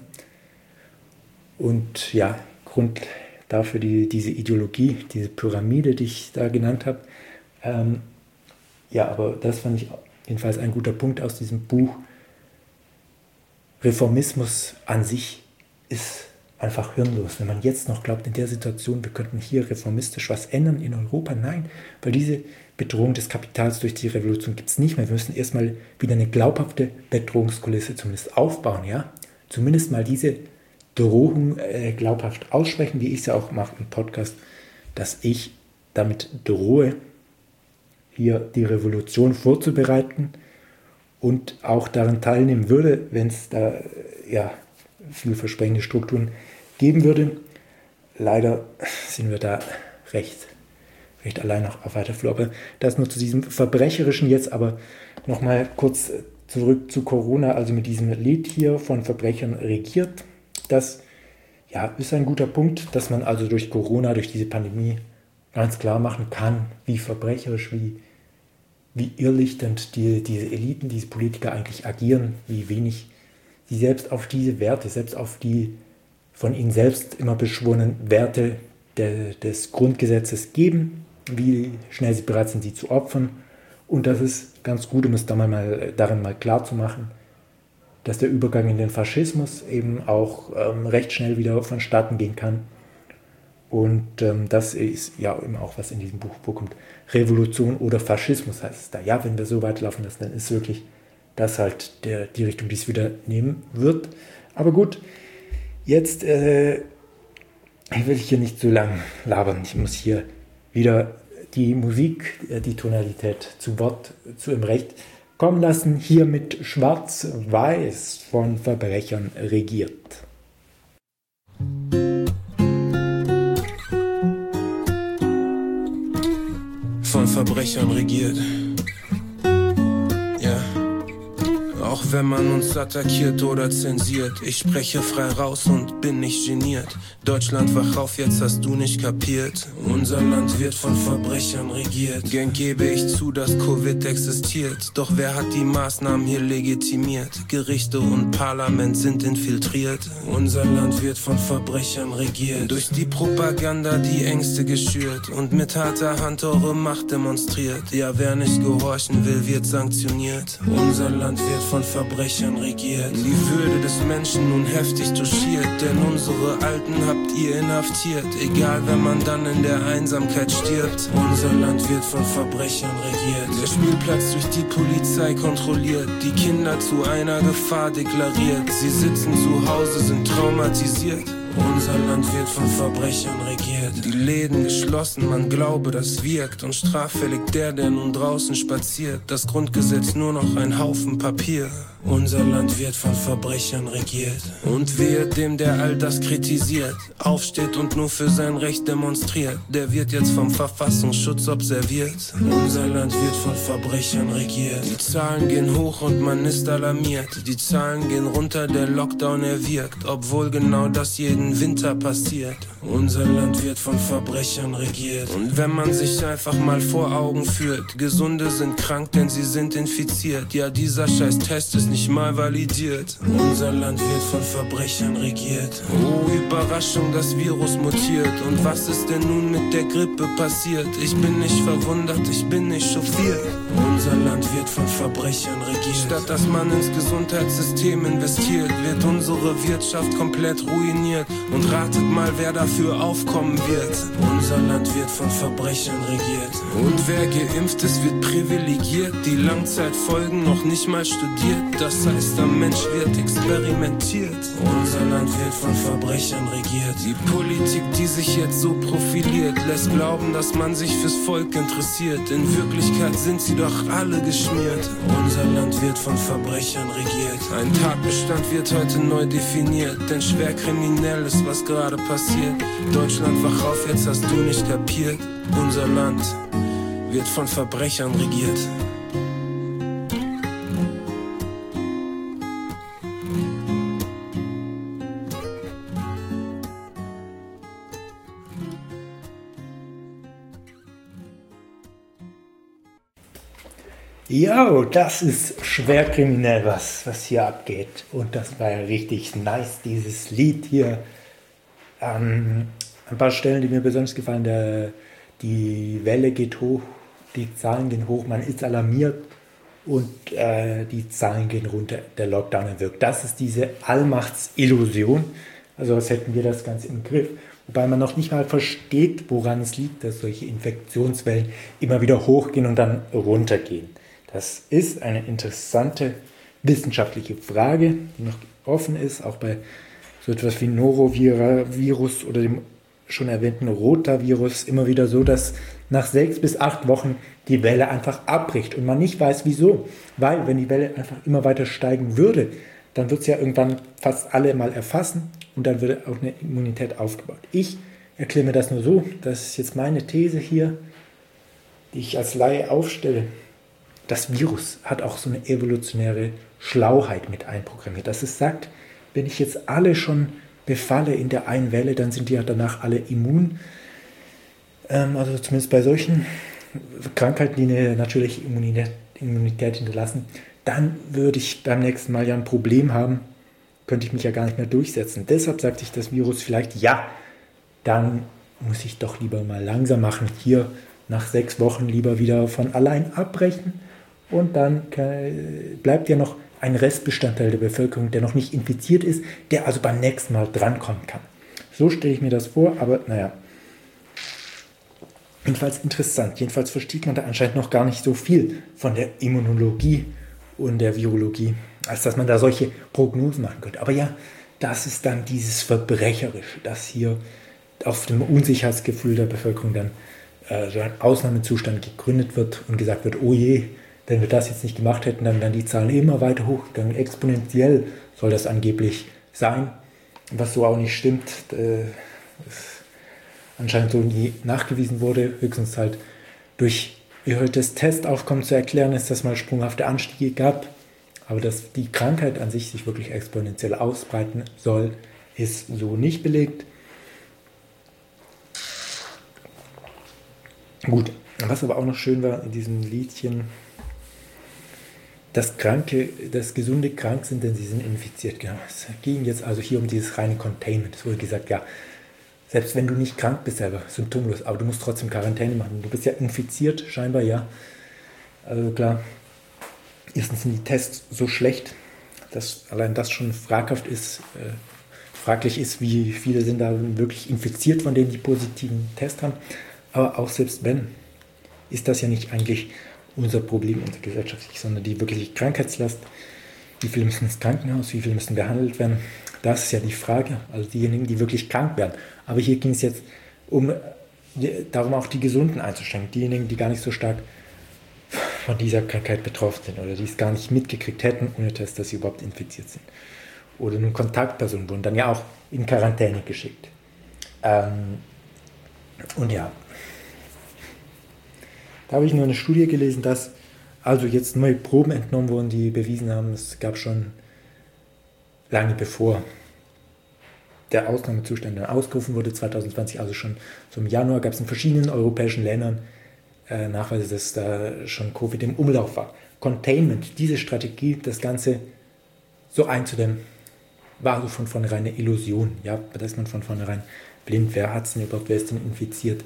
Und ja, Grund dafür die, diese Ideologie, diese Pyramide, die ich da genannt habe. Ähm, ja, aber das fand ich jedenfalls ein guter Punkt aus diesem Buch. Reformismus an sich ist einfach hirnlos. Wenn man jetzt noch glaubt, in der Situation, wir könnten hier reformistisch was ändern in Europa, nein, weil diese Bedrohung des Kapitals durch die Revolution gibt es nicht mehr. Wir müssen erstmal wieder eine glaubhafte Bedrohungskulisse zumindest aufbauen, ja. Zumindest mal diese Drohung äh, glaubhaft aussprechen, wie ich es ja auch mache im Podcast, dass ich damit drohe, hier die Revolution vorzubereiten und auch daran teilnehmen würde, wenn es da ja, vielversprechende Strukturen geben würde. Leider sind wir da recht, recht allein noch auf weiter Flur. Aber das nur zu diesem Verbrecherischen jetzt, aber nochmal kurz zurück zu Corona, also mit diesem Lied hier von Verbrechern regiert. Das ja, ist ein guter Punkt, dass man also durch Corona, durch diese Pandemie ganz klar machen kann, wie verbrecherisch, wie, wie irrlichtend die, diese Eliten, diese Politiker eigentlich agieren, wie wenig sie selbst auf diese Werte, selbst auf die von ihnen selbst immer beschworenen Werte de, des Grundgesetzes geben, wie schnell sie bereit sind, sie zu opfern. Und das ist ganz gut, um es da mal, darin mal klar zu machen, dass der Übergang in den Faschismus eben auch ähm, recht schnell wieder vonstatten gehen kann. Und ähm, das ist ja eben auch, was in diesem Buch vorkommt. Revolution oder Faschismus heißt es da. Ja, wenn wir so weiterlaufen lassen, dann ist wirklich das halt der, die Richtung, die es wieder nehmen wird. Aber gut, jetzt äh, will ich hier nicht zu lang labern. Ich muss hier wieder die Musik, äh, die Tonalität zu Wort, zu im Recht kommen lassen. Hier mit Schwarz-Weiß von Verbrechern regiert. Von Verbrechern regiert. Ja. Auch wenn man uns attackiert oder zensiert, ich spreche frei raus und bin nicht geniert. Deutschland, wach auf, jetzt hast du nicht kapiert. Unser Land wird von Verbrechern regiert. Gern gebe ich zu, dass Covid existiert. Doch wer hat die Maßnahmen hier legitimiert? Gerichte und Parlament sind infiltriert. Unser Land wird von Verbrechern regiert. Durch die Propaganda die Ängste geschürt und mit harter Hand eure Macht demonstriert. Ja, wer nicht gehorchen will, wird sanktioniert. Unser Land wird von Verbrechern regiert. Die Würde des Menschen nun heftig touchiert, denn unsere Alten habt ihr inhaftiert. Egal, wenn man dann in der Einsamkeit stirbt. Unser Land wird von Verbrechern regiert. Der Spielplatz durch die Polizei kontrolliert, die Kinder zu einer Gefahr deklariert. Sie sitzen zu Hause, sind traumatisiert. Unser Land wird von Verbrechern regiert. Die Läden geschlossen, man glaube, das wirkt. Und straffällig der, der nun draußen spaziert. Das Grundgesetz nur noch ein Haufen Papier. Unser Land wird von Verbrechern regiert. Und wehe dem, der all das kritisiert, aufsteht und nur für sein Recht demonstriert. Der wird jetzt vom Verfassungsschutz observiert. Unser Land wird von Verbrechern regiert. Die Zahlen gehen hoch und man ist alarmiert. Die Zahlen gehen runter, der Lockdown erwirkt. Obwohl genau das jeden Winter passiert. Unser Land wird von Verbrechern regiert. Und wenn man sich einfach mal vor Augen führt, Gesunde sind krank, denn sie sind infiziert. Ja, dieser scheiß Test ist nicht mal validiert. Unser Land wird von Verbrechern regiert. Oh, Überraschung, das Virus mutiert. Und was ist denn nun mit der Grippe passiert? Ich bin nicht verwundert, ich bin nicht chauffiert. Unser Land wird von Verbrechern regiert. Statt dass man ins Gesundheitssystem investiert, wird unsere Wirtschaft komplett ruiniert. Und ratet mal, wer dafür aufkommen wird. Unser Land wird von Verbrechern regiert. Und wer geimpft ist, wird privilegiert. Die Langzeitfolgen noch nicht mal studiert. Das heißt, am Mensch wird experimentiert. Unser Land wird von Verbrechern regiert. Die Politik, die sich jetzt so profiliert, lässt glauben, dass man sich fürs Volk interessiert. In Wirklichkeit sind sie doch alle geschmiert. Unser Land wird von Verbrechern regiert. Ein Tatbestand wird heute neu definiert, denn schwer kriminell ist, was gerade passiert. Deutschland, wach auf, jetzt hast du nicht kapiert. Unser Land wird von Verbrechern regiert. Ja, das ist schwer kriminell, was, was hier abgeht. Und das war ja richtig nice, dieses Lied hier. Ähm, ein paar Stellen, die mir besonders gefallen. Der, die Welle geht hoch, die Zahlen gehen hoch, man ist alarmiert und äh, die Zahlen gehen runter, der Lockdown wirkt. Das ist diese Allmachtsillusion. Also als hätten wir das Ganze im Griff. Wobei man noch nicht mal versteht, woran es liegt, dass solche Infektionswellen immer wieder hochgehen und dann runtergehen. Das ist eine interessante wissenschaftliche Frage, die noch offen ist, auch bei so etwas wie Norovirus oder dem schon erwähnten Rotavirus immer wieder so, dass nach sechs bis acht Wochen die Welle einfach abbricht und man nicht weiß, wieso. Weil, wenn die Welle einfach immer weiter steigen würde, dann wird es ja irgendwann fast alle mal erfassen und dann würde auch eine Immunität aufgebaut. Ich erkläre mir das nur so, das ist jetzt meine These hier, die ich als Laie aufstelle. Das Virus hat auch so eine evolutionäre Schlauheit mit einprogrammiert, dass es sagt, wenn ich jetzt alle schon befalle in der einen Welle, dann sind die ja danach alle immun. Ähm, also zumindest bei solchen Krankheiten, die eine natürliche Immunität, Immunität hinterlassen, dann würde ich beim nächsten Mal ja ein Problem haben, könnte ich mich ja gar nicht mehr durchsetzen. Deshalb sagt sich das Virus vielleicht, ja, dann muss ich doch lieber mal langsam machen, hier nach sechs Wochen lieber wieder von allein abbrechen und dann bleibt ja noch ein Restbestandteil der Bevölkerung, der noch nicht infiziert ist, der also beim nächsten Mal drankommen kann. So stelle ich mir das vor, aber naja. Jedenfalls interessant. Jedenfalls versteht man da anscheinend noch gar nicht so viel von der Immunologie und der Virologie, als dass man da solche Prognosen machen könnte. Aber ja, das ist dann dieses Verbrecherische, dass hier auf dem Unsicherheitsgefühl der Bevölkerung dann äh, so ein Ausnahmezustand gegründet wird und gesagt wird, oh je, wenn wir das jetzt nicht gemacht hätten, dann wären die Zahlen immer weiter hochgegangen. Exponentiell soll das angeblich sein, was so auch nicht stimmt. Äh, anscheinend so nie nachgewiesen wurde, höchstens halt durch erhöhtes Testaufkommen zu erklären ist, dass es mal sprunghafte Anstiege gab. Aber dass die Krankheit an sich sich wirklich exponentiell ausbreiten soll, ist so nicht belegt. Gut, was aber auch noch schön war in diesem Liedchen, dass Kranke, dass Gesunde krank sind, denn sie sind infiziert. Genau. Es ging jetzt also hier um dieses reine Containment. Es wurde gesagt, ja, selbst wenn du nicht krank bist selber, symptomlos, aber du musst trotzdem Quarantäne machen. Du bist ja infiziert, scheinbar, ja. Also klar, erstens sind die Tests so schlecht, dass allein das schon fraghaft ist, äh, fraglich ist, wie viele sind da wirklich infiziert von denen, die positiven Test haben. Aber auch selbst wenn, ist das ja nicht eigentlich unser Problem, unser gesellschaftlich, sondern die wirkliche Krankheitslast. Wie viele müssen ins Krankenhaus, wie viele müssen behandelt werden? Das ist ja die Frage, also diejenigen, die wirklich krank werden. Aber hier ging es jetzt um darum, auch die Gesunden einzuschränken, diejenigen, die gar nicht so stark von dieser Krankheit betroffen sind oder die es gar nicht mitgekriegt hätten, ohne Test, dass sie überhaupt infiziert sind. Oder nun Kontaktpersonen wurden dann ja auch in Quarantäne geschickt. Ähm, und ja, da habe ich nur eine Studie gelesen, dass also jetzt neue Proben entnommen wurden, die bewiesen haben, es gab schon lange bevor der Ausnahmezustand dann ausgerufen wurde, zwanzig zwanzig, also schon so im Januar, gab es in verschiedenen europäischen Ländern äh, Nachweise, dass da schon Covid im Umlauf war. Containment, diese Strategie, das Ganze so einzudämmen, war so von vornherein eine Illusion. Ja, da ist man von vornherein blind. Wer hat es denn überhaupt, wer ist denn infiziert?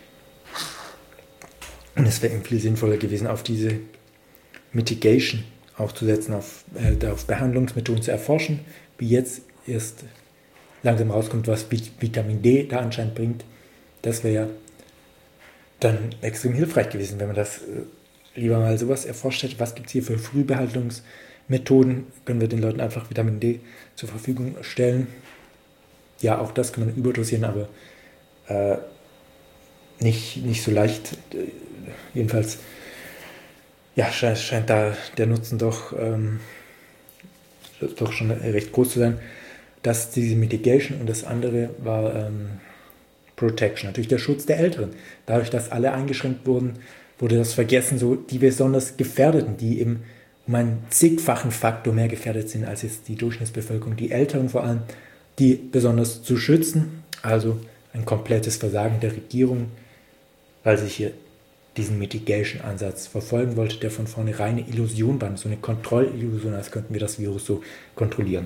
Und es wäre viel sinnvoller gewesen, auf diese Mitigation aufzusetzen, auf, äh, auf Behandlungsmethoden zu erforschen, wie jetzt erst langsam rauskommt, was Vitamin D da anscheinend bringt. Das wäre ja dann extrem hilfreich gewesen, wenn man das äh, lieber mal sowas erforscht hätte. Was gibt es hier für Frühbehandlungsmethoden? Können wir den Leuten einfach Vitamin D zur Verfügung stellen? Ja, auch das kann man überdosieren, aber äh, nicht, nicht so leicht. Jedenfalls ja, scheint, scheint da der Nutzen doch, ähm, doch schon recht groß zu sein. Das diese Mitigation und das andere war ähm, Protection, natürlich der Schutz der Älteren. Dadurch, dass alle eingeschränkt wurden, wurde das vergessen, so die besonders Gefährdeten, die eben um einen zigfachen Faktor mehr gefährdet sind als jetzt die Durchschnittsbevölkerung, die Älteren vor allem, die besonders zu schützen, also ein komplettes Versagen der Regierung, weil sich hier diesen Mitigation-Ansatz verfolgen wollte, der von vornherein eine Illusion war, so eine Kontrollillusion, als könnten wir das Virus so kontrollieren.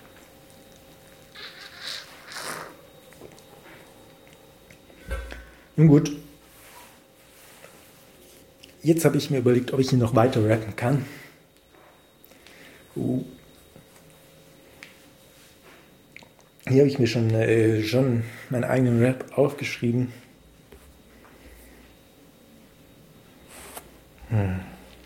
Nun gut, jetzt habe ich mir überlegt, ob ich hier noch weiter rappen kann. Uh. Hier habe ich mir schon, äh, schon meinen eigenen Rap aufgeschrieben. Hm.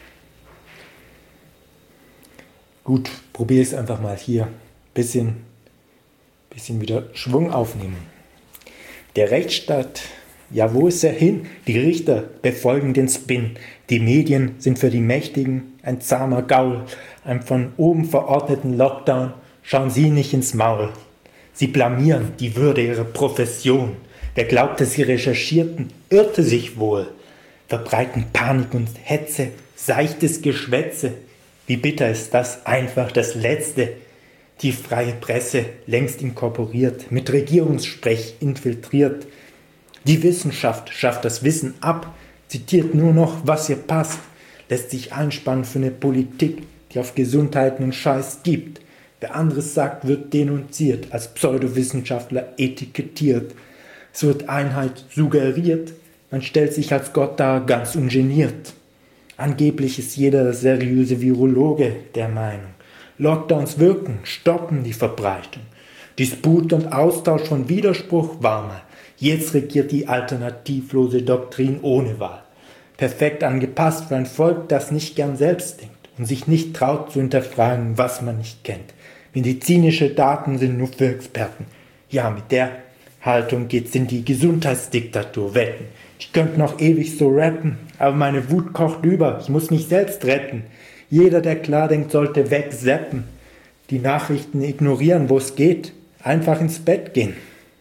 Gut, probiere es einfach mal hier. Bisschen, bisschen wieder Schwung aufnehmen. Der Rechtsstaat, ja, wo ist er hin? Die Richter befolgen den Spin. Die Medien sind für die Mächtigen ein zahmer Gaul. Einem von oben verordneten Lockdown schauen sie nicht ins Maul. Sie blamieren die Würde ihrer Profession. Wer glaubte, sie recherchierten, irrte sich wohl. Verbreiten Panik und Hetze, seichtes Geschwätze. Wie bitter ist das einfach das Letzte. Die freie Presse längst inkorporiert, mit Regierungssprech infiltriert. Die Wissenschaft schafft das Wissen ab, zitiert nur noch, was ihr passt, lässt sich einspannen für eine Politik, die auf Gesundheit einen Scheiß gibt. Wer anderes sagt, wird denunziert, als Pseudowissenschaftler etikettiert. Es wird Einheit suggeriert, man stellt sich als Gott dar, ganz ungeniert. Angeblich ist jeder seriöse Virologe der Meinung, Lockdowns wirken, stoppen die Verbreitung. Disput und Austausch von Widerspruch war mal. Jetzt regiert die alternativlose Doktrin ohne Wahl. Perfekt angepasst für ein Volk, das nicht gern selbst denkt und sich nicht traut zu hinterfragen, was man nicht kennt. Medizinische Daten sind nur für Experten. Ja, mit der Haltung geht's in die Gesundheitsdiktatur, wetten. Ich könnte noch ewig so rappen, aber meine Wut kocht über, ich muss mich selbst retten. Jeder, der klar denkt, sollte wegseppen. Die Nachrichten ignorieren, wo es geht. Einfach ins Bett gehen.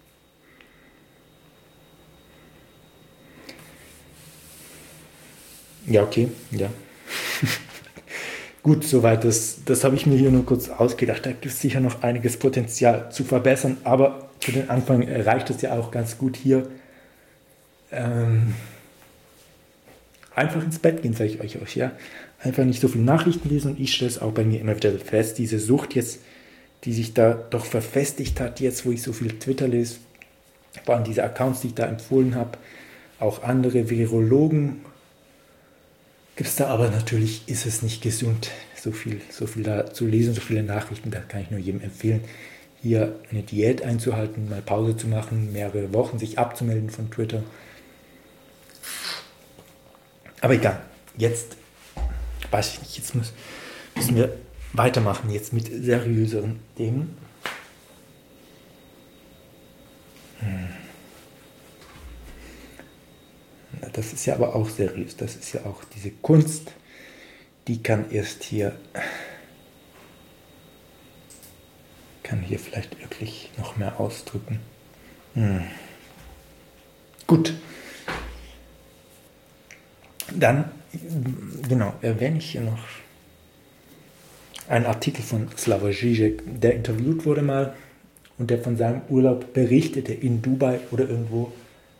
Ja, okay, ja. Gut, soweit, das, das habe ich mir hier nur kurz ausgedacht. Da gibt es sicher noch einiges Potenzial zu verbessern, aber für den Anfang reicht es ja auch ganz gut hier. Ähm, einfach ins Bett gehen, sage ich euch, euch, ja. Einfach nicht so viele Nachrichten lesen und ich stelle es auch bei mir immer wieder fest, diese Sucht jetzt, die sich da doch verfestigt hat, jetzt wo ich so viel Twitter lese, vor allem diese Accounts, die ich da empfohlen habe, auch andere Virologen, gibt es da, aber natürlich ist es nicht gesund, so viel, so viel da zu lesen, so viele Nachrichten, da kann ich nur jedem empfehlen, hier eine Diät einzuhalten, mal Pause zu machen, mehrere Wochen sich abzumelden von Twitter. Aber egal, jetzt, weiß ich nicht, jetzt muss, müssen wir weitermachen, jetzt mit seriöseren Themen. Hm. Das ist ja aber auch seriös, das ist ja auch diese Kunst, die kann erst hier, kann hier vielleicht wirklich noch mehr ausdrücken. Hm. Gut. Dann, genau, erwähne ich hier noch einen Artikel von Slavoj Žižek, der interviewt wurde mal und der von seinem Urlaub berichtete in Dubai oder irgendwo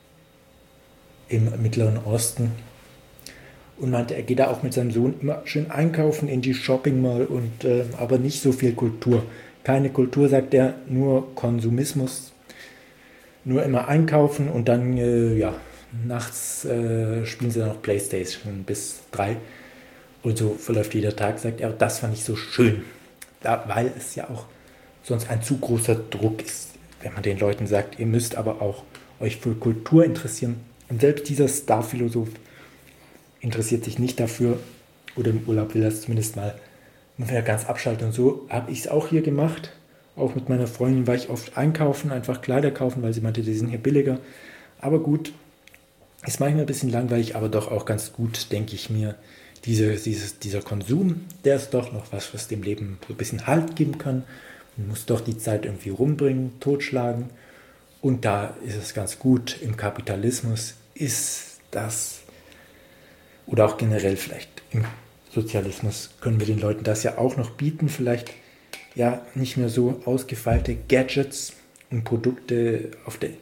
im Mittleren Osten und meinte, er geht da auch mit seinem Sohn immer schön einkaufen in die Shopping Mall und äh, aber nicht so viel Kultur. Keine Kultur, sagt er, nur Konsumismus, nur immer einkaufen und dann, äh, ja, nachts äh, spielen sie dann noch Playstation bis drei und so verläuft jeder Tag, sagt er. Das fand ich so schön, da, weil es ja auch sonst ein zu großer Druck ist, wenn man den Leuten sagt, ihr müsst aber auch euch für Kultur interessieren. Und selbst dieser Star-Philosoph interessiert sich nicht dafür, oder im Urlaub will er es zumindest mal, man will ja ganz abschalten. Und so habe ich es auch hier gemacht. Auch mit meiner Freundin war ich oft einkaufen, einfach Kleider kaufen, weil sie meinte, die sind hier billiger. Aber gut, ist manchmal ein bisschen langweilig, aber doch auch ganz gut, denke ich mir. Diese, dieses, dieser Konsum, der ist doch noch was, was dem Leben so ein bisschen Halt geben kann. Man muss doch die Zeit irgendwie rumbringen, totschlagen. Und da ist es ganz gut, im Kapitalismus ist das, oder auch generell vielleicht im Sozialismus können wir den Leuten das ja auch noch bieten, vielleicht ja nicht mehr so ausgefeilte Gadgets und Produkte auf der,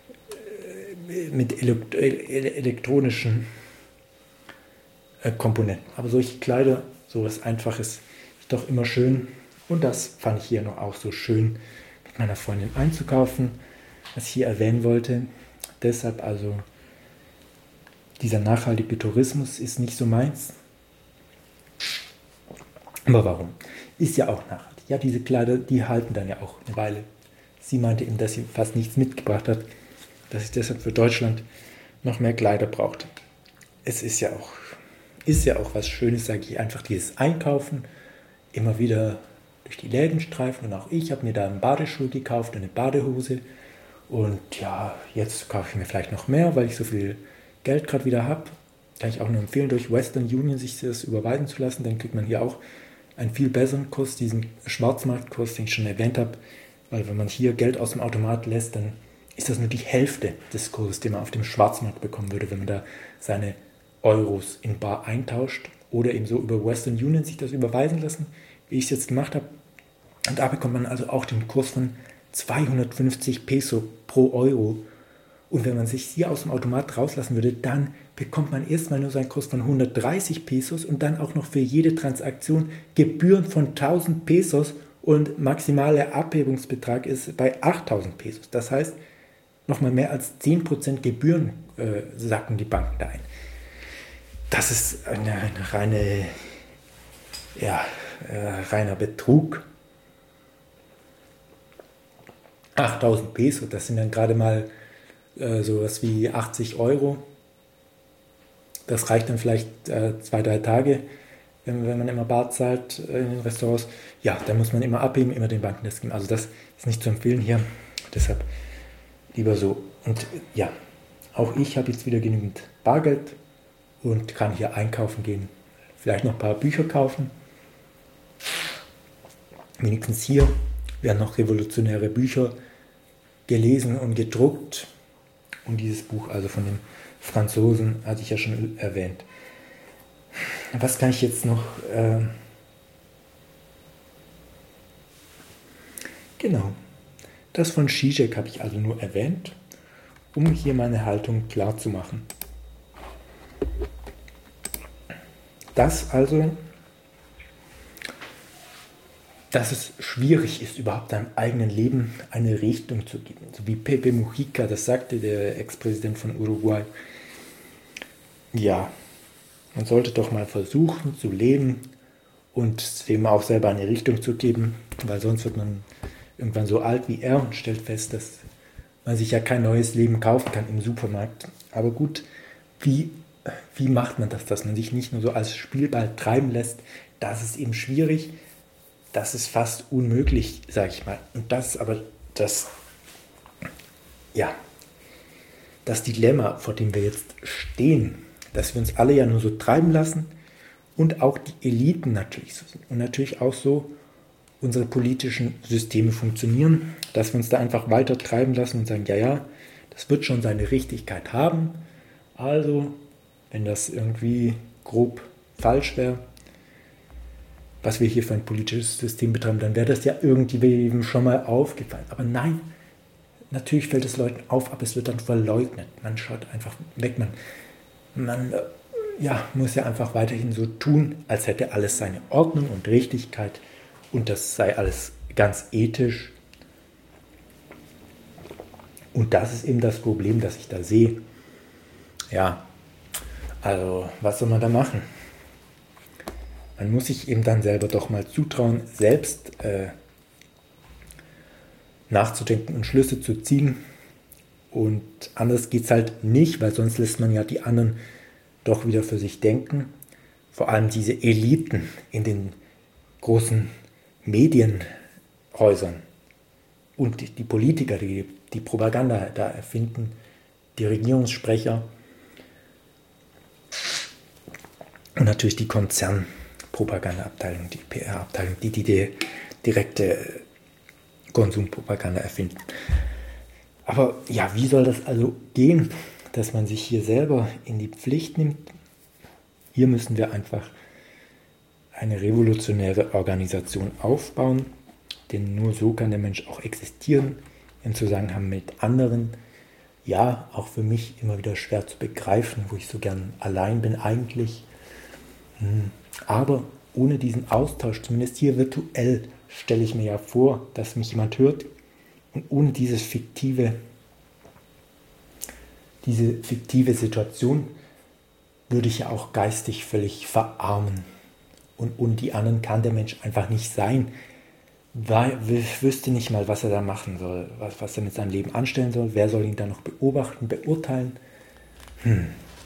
mit elekt- elektronischen Komponenten. Aber solche Kleider, sowas Einfaches, ist doch immer schön. Und das fand ich hier noch auch so schön, mit meiner Freundin einzukaufen, was ich hier erwähnen wollte. Deshalb also, dieser nachhaltige Tourismus ist nicht so meins. Aber warum? Ist ja auch nachhaltig. Ja, diese Kleider, die halten dann ja auch eine Weile. Sie meinte eben, dass sie fast nichts mitgebracht hat, dass ich deshalb für Deutschland noch mehr Kleider brauchte. Es ist ja auch, ist ja auch was Schönes, sage ich einfach, dieses Einkaufen, immer wieder durch die Läden streifen. Und auch ich habe mir da einen Badeschuh gekauft, eine Badehose Und ja, jetzt kaufe ich mir vielleicht noch mehr, weil ich so viel Geld gerade wieder habe. Kann ich auch nur empfehlen, durch Western Union sich das überweisen zu lassen. Dann kriegt man hier auch einen viel besseren Kurs, diesen Schwarzmarktkurs, den ich schon erwähnt habe. Weil wenn man hier Geld aus dem Automat lässt, dann ist das nur die Hälfte des Kurses, den man auf dem Schwarzmarkt bekommen würde, wenn man da seine Euros in bar eintauscht oder eben so über Western Union sich das überweisen lassen, wie ich es jetzt gemacht habe. Und da bekommt man also auch den Kurs von zweihundertfünfzig Peso pro Euro. Und wenn man sich hier aus dem Automat rauslassen würde, dann bekommt man erstmal nur so einen Kurs von hundertdreißig Pesos und dann auch noch für jede Transaktion Gebühren von tausend Pesos und maximaler Abhebungsbetrag ist bei achttausend Pesos. Das heißt, nochmal mehr als zehn Prozent Gebühren äh, sacken die Banken da ein. Das ist eine, eine reine, ja, äh, reiner Betrug. achttausend Peso, das sind dann gerade mal äh, sowas wie achtzig Euro. Das reicht dann vielleicht äh, zwei, drei Tage, wenn, wenn man immer bar zahlt äh, in den Restaurants. Ja, da muss man immer abheben, immer den Banken das geben. Also das ist nicht zu empfehlen hier. Deshalb lieber so. Und ja, auch ich habe jetzt wieder genügend Bargeld und kann hier einkaufen gehen. Vielleicht noch ein paar Bücher kaufen. Wenigstens hier werden noch revolutionäre Bücher gelesen und gedruckt. Und dieses Buch, also von dem Franzosen, hatte ich ja schon erwähnt. Was kann ich jetzt noch... Äh genau. Das von Zizek habe ich also nur erwähnt, um hier meine Haltung klar zu machen. Das also... dass es schwierig ist, überhaupt seinem eigenen Leben eine Richtung zu geben. So wie Pepe Mujica, das sagte der Ex-Präsident von Uruguay. Ja, man sollte doch mal versuchen zu leben und dem auch selber eine Richtung zu geben, weil sonst wird man irgendwann so alt wie er und stellt fest, dass man sich ja kein neues Leben kaufen kann im Supermarkt. Aber gut, wie, wie macht man das, dass man sich nicht nur so als Spielball treiben lässt? Das ist eben schwierig. Das ist fast unmöglich, sage ich mal. Und das ist aber das, ja, das Dilemma, vor dem wir jetzt stehen, dass wir uns alle ja nur so treiben lassen und auch die Eliten natürlich so sind. Und natürlich auch so unsere politischen Systeme funktionieren, dass wir uns da einfach weiter treiben lassen und sagen, ja, ja, das wird schon seine Richtigkeit haben. Also, wenn das irgendwie grob falsch wäre, was wir hier für ein politisches System betreiben, dann wäre das ja irgendwie eben schon mal aufgefallen. Aber nein, natürlich fällt es Leuten auf, aber es wird dann verleugnet. Man schaut einfach weg. Man, man ja, muss ja einfach weiterhin so tun, als hätte alles seine Ordnung und Richtigkeit und das sei alles ganz ethisch. Und das ist eben das Problem, das ich da sehe. Ja, also was soll man da machen? Man muss sich eben dann selber doch mal zutrauen, selbst äh, nachzudenken und Schlüsse zu ziehen. Und anders geht es halt nicht, weil sonst lässt man ja die anderen doch wieder für sich denken. Vor allem diese Eliten in den großen Medienhäusern und die, die Politiker, die die Propaganda da erfinden, die Regierungssprecher und natürlich die Konzern. Propagandaabteilung, die P R-Abteilung, die die, die direkte Konsumpropaganda erfinden. Aber ja, wie soll das also gehen, dass man sich hier selber in die Pflicht nimmt? Hier müssen wir einfach eine revolutionäre Organisation aufbauen, denn nur so kann der Mensch auch existieren, im Zusammenhang mit anderen. Ja, auch für mich immer wieder schwer zu begreifen, wo ich so gern allein bin eigentlich. Hm. Aber ohne diesen Austausch, zumindest hier virtuell, stelle ich mir ja vor, dass mich jemand hört. Und ohne dieses fiktive, diese fiktive Situation würde ich ja auch geistig völlig verarmen. Und ohne die anderen kann der Mensch einfach nicht sein. Weil ich wüsste nicht mal, was er da machen soll, was, was er mit seinem Leben anstellen soll. Wer soll ihn da noch beobachten, beurteilen? Hm.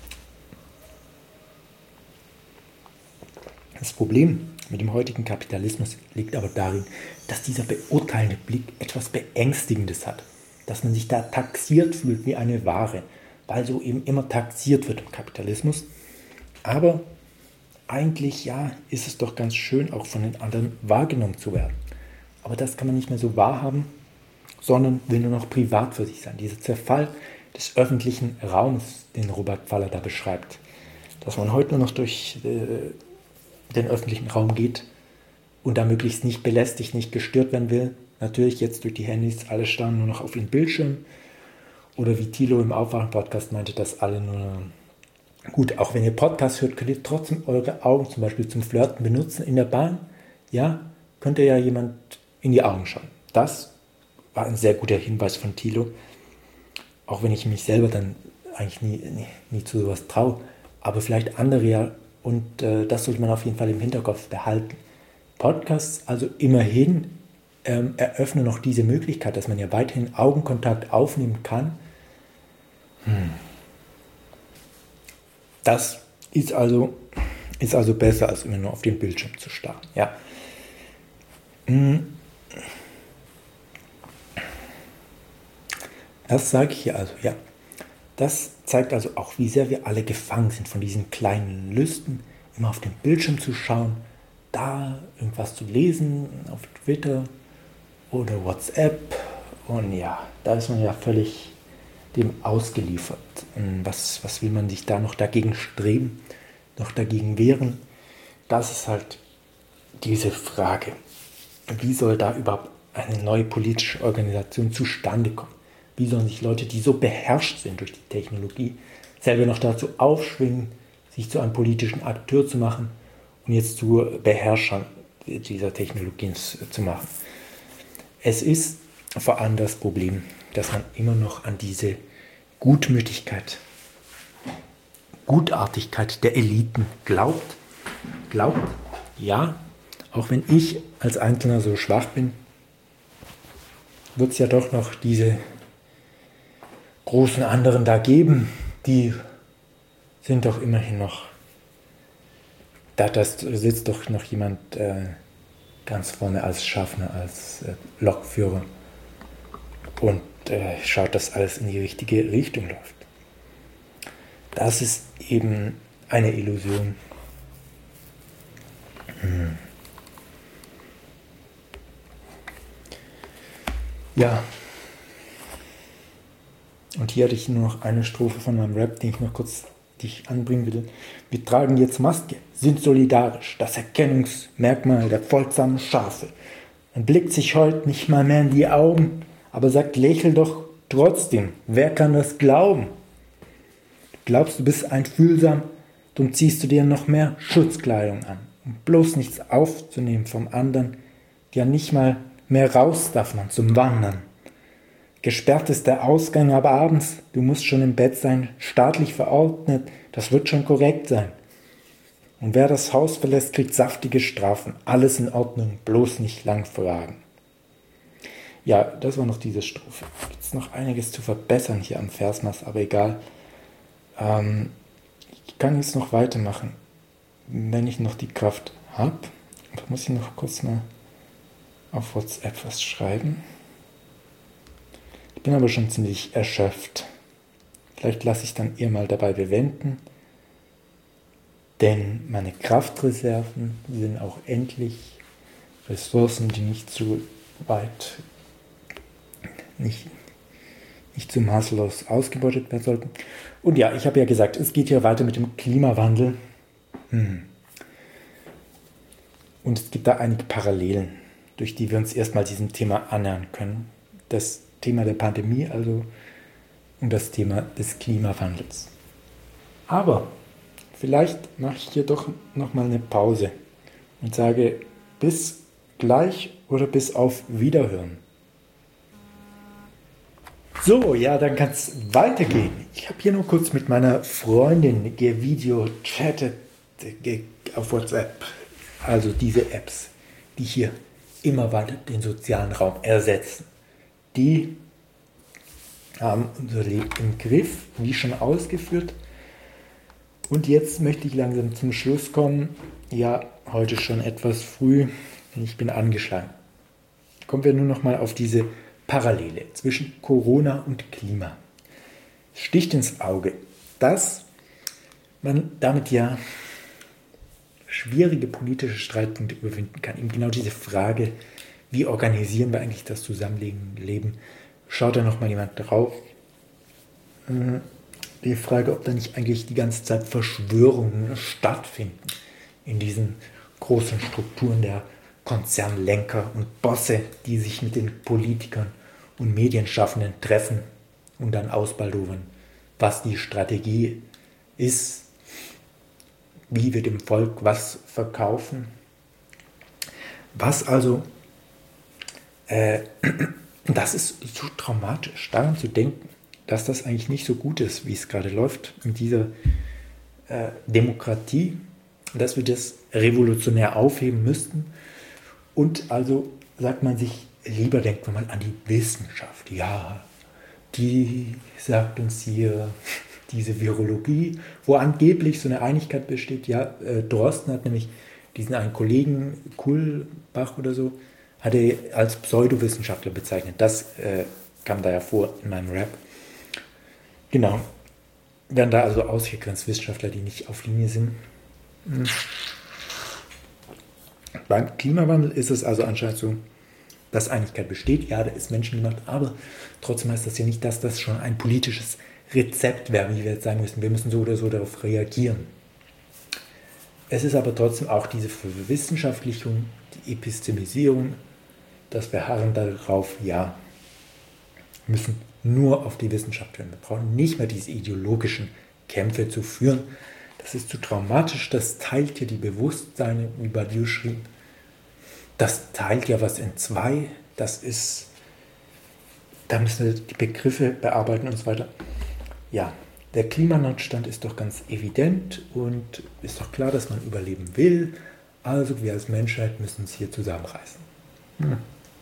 Das Problem mit dem heutigen Kapitalismus liegt aber darin, dass dieser beurteilende Blick etwas Beängstigendes hat. dass man sich da taxiert fühlt wie eine Ware, weil so eben immer taxiert wird im Kapitalismus. Aber eigentlich, ja, ist es doch ganz schön, auch von den anderen wahrgenommen zu werden. Aber das kann man nicht mehr so wahrhaben, sondern will nur noch privat für sich sein. Dieser Zerfall des öffentlichen Raums, den Robert Pfaller da beschreibt, dass man heute nur noch durch äh, den öffentlichen Raum geht und da möglichst nicht belästigt, nicht gestört werden will. Natürlich jetzt durch die Handys, alle starren nur noch auf den Bildschirm. Oder wie Thilo im Aufwachen-Podcast meinte, dass alle nur... Gut, auch wenn ihr Podcast hört, könnt ihr trotzdem eure Augen zum Beispiel zum Flirten benutzen in der Bahn. Ja, könnt ihr ja jemand in die Augen schauen. Das war ein sehr guter Hinweis von Thilo. Auch wenn ich mich selber dann eigentlich nie, nie, nie zu sowas traue. Aber vielleicht andere ja. Und äh, das sollte man auf jeden Fall im Hinterkopf behalten. Podcasts also immerhin ähm, eröffnen noch diese Möglichkeit, dass man ja weiterhin Augenkontakt aufnehmen kann. Hm. Das ist also, ist also besser, als immer nur auf den Bildschirm zu starren. Ja. Das sage ich hier also, ja. Das zeigt also auch, wie sehr wir alle gefangen sind von diesen kleinen Lüsten, immer auf den Bildschirm zu schauen, da irgendwas zu lesen, auf Twitter oder WhatsApp. Und ja, da ist man ja völlig dem ausgeliefert. Und was, was will man sich da noch dagegen streben, noch dagegen wehren? Das ist halt diese Frage. Wie soll da überhaupt eine neue politische Organisation zustande kommen? Wie sollen sich Leute, die so beherrscht sind durch die Technologie, selber noch dazu aufschwingen, sich zu einem politischen Akteur zu machen und jetzt zu Beherrschern dieser Technologien zu machen? Es ist vor allem das Problem, dass man immer noch an diese Gutmütigkeit, Gutartigkeit der Eliten glaubt. Glaubt, ja, auch wenn ich als Einzelner so schwach bin, wird es ja doch noch diese großen anderen da geben, die sind doch immerhin noch, da das sitzt doch noch jemand äh, ganz vorne als Schaffner, als äh, Lokführer und äh, schaut, dass alles in die richtige Richtung läuft. Das ist eben eine Illusion. Hm. Ja. Und hier hatte ich nur noch eine Strophe von meinem Rap, den ich noch kurz dich anbringen will. Wir tragen jetzt Maske, sind solidarisch, das Erkennungsmerkmal der folgsamen Schafe. Man blickt sich heute nicht mal mehr in die Augen, aber sagt, lächel doch trotzdem. Wer kann das glauben? Du glaubst, du bist einfühlsam, dann ziehst du dir noch mehr Schutzkleidung an, um bloß nichts aufzunehmen vom anderen. Ja, nicht mal mehr raus darf man zum Wandern. Gesperrt ist der Ausgang, aber abends, du musst schon im Bett sein, staatlich verordnet, das wird schon korrekt sein. Und wer das Haus verlässt, kriegt saftige Strafen. Alles in Ordnung, bloß nicht lang fragen. Ja, das war noch diese Strophe. Gibt es noch einiges zu verbessern hier am Versmaß, aber egal. Ähm, ich kann jetzt noch weitermachen, wenn ich noch die Kraft habe. Da muss ich noch kurz mal auf WhatsApp was schreiben. Ich bin aber schon ziemlich erschöpft. Vielleicht lasse ich dann eher mal dabei bewenden. Denn meine Kraftreserven sind auch endlich. Ressourcen, die nicht zu weit, nicht, nicht zu maßlos ausgebeutet werden sollten. Und ja, ich habe ja gesagt, es geht hier weiter mit dem Klimawandel. Hm. Und es gibt da einige Parallelen, durch die wir uns erstmal diesem Thema annähern können. Das Thema der Pandemie also und das Thema des Klimawandels. Aber vielleicht mache ich hier doch nochmal eine Pause und sage bis gleich oder bis auf Wiederhören. So, ja, dann kann es weitergehen. Ich habe hier nur kurz mit meiner Freundin gevideo-chattet auf WhatsApp. Also diese Apps, die hier immer weiter den sozialen Raum ersetzen. Die haben unser Leben im Griff, wie schon ausgeführt. Und jetzt möchte ich langsam zum Schluss kommen. Ja, heute schon etwas früh und ich bin angeschlagen. Kommen wir nur noch mal auf diese Parallele zwischen Corona und Klima. Es sticht ins Auge, dass man damit ja schwierige politische Streitpunkte überwinden kann. Eben genau diese Frage, wie organisieren wir eigentlich das Zusammenleben? Schaut da nochmal jemand drauf? Die Frage, ob da nicht eigentlich die ganze Zeit Verschwörungen stattfinden in diesen großen Strukturen der Konzernlenker und Bosse, die sich mit den Politikern und Medienschaffenden treffen und dann ausbaldowern, was die Strategie ist, wie wir dem Volk was verkaufen. Was also, äh, das ist so traumatisch, daran zu denken, dass das eigentlich nicht so gut ist, wie es gerade läuft in dieser äh, Demokratie, dass wir das revolutionär aufheben müssten. Und also sagt man sich, lieber denkt man mal an die Wissenschaft. Ja, die sagt uns hier diese Virologie, wo angeblich so eine Einigkeit besteht. Ja, äh, Drosten hat nämlich diesen einen Kollegen, Kuhlbach oder so, hat er als Pseudowissenschaftler bezeichnet. Das äh, kam da ja vor in meinem Rap. Genau. Werden da also ausgegrenzt Wissenschaftler, die nicht auf Linie sind. Hm. Beim Klimawandel ist es also anscheinend so, dass Einigkeit besteht. Ja, der ist menschengemacht, aber trotzdem heißt das ja nicht, dass das schon ein politisches Rezept wäre, wie wir jetzt sagen müssen, wir müssen so oder so darauf reagieren. Es ist aber trotzdem auch diese Verwissenschaftlichung, die Epistemisierung, das Beharren darauf, ja, müssen nur auf die Wissenschaft hören. Wir brauchen nicht mehr diese ideologischen Kämpfe zu führen. Das ist zu traumatisch, das teilt ja die Bewusstseine, wie Badiou schrieb. Das teilt ja was in zwei, das ist, da müssen wir die Begriffe bearbeiten und so weiter. Ja, der Klimanotstand ist doch ganz evident und ist doch klar, dass man überleben will. Also wir als Menschheit müssen uns hier zusammenreißen. Hm.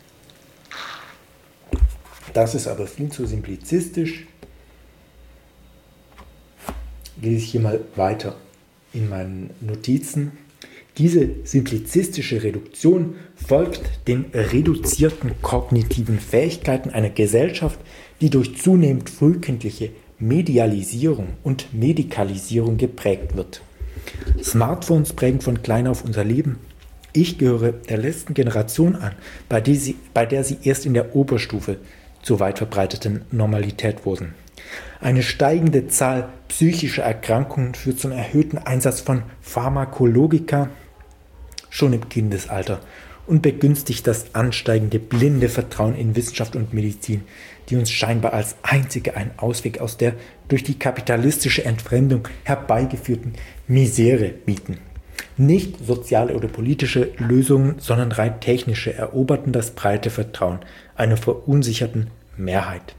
Das ist aber viel zu simplizistisch. Lese ich hier mal weiter in meinen Notizen. Diese simplizistische Reduktion folgt den reduzierten kognitiven Fähigkeiten einer Gesellschaft, die durch zunehmend frühkindliche Medialisierung und Medikalisierung geprägt wird. Smartphones prägen von klein auf unser Leben. Ich gehöre der letzten Generation an, bei der sie, bei der sie erst in der Oberstufe zur weit verbreiteten Normalität wurden. Eine steigende Zahl psychischer Erkrankungen führt zum erhöhten Einsatz von Pharmakologika schon im Kindesalter und begünstigt das ansteigende blinde Vertrauen in Wissenschaft und Medizin, die uns scheinbar als einzige einen Ausweg aus der durch die kapitalistische Entfremdung herbeigeführten Misere bieten. Nicht soziale oder politische Lösungen, sondern rein technische eroberten das breite Vertrauen einer verunsicherten Mehrheit.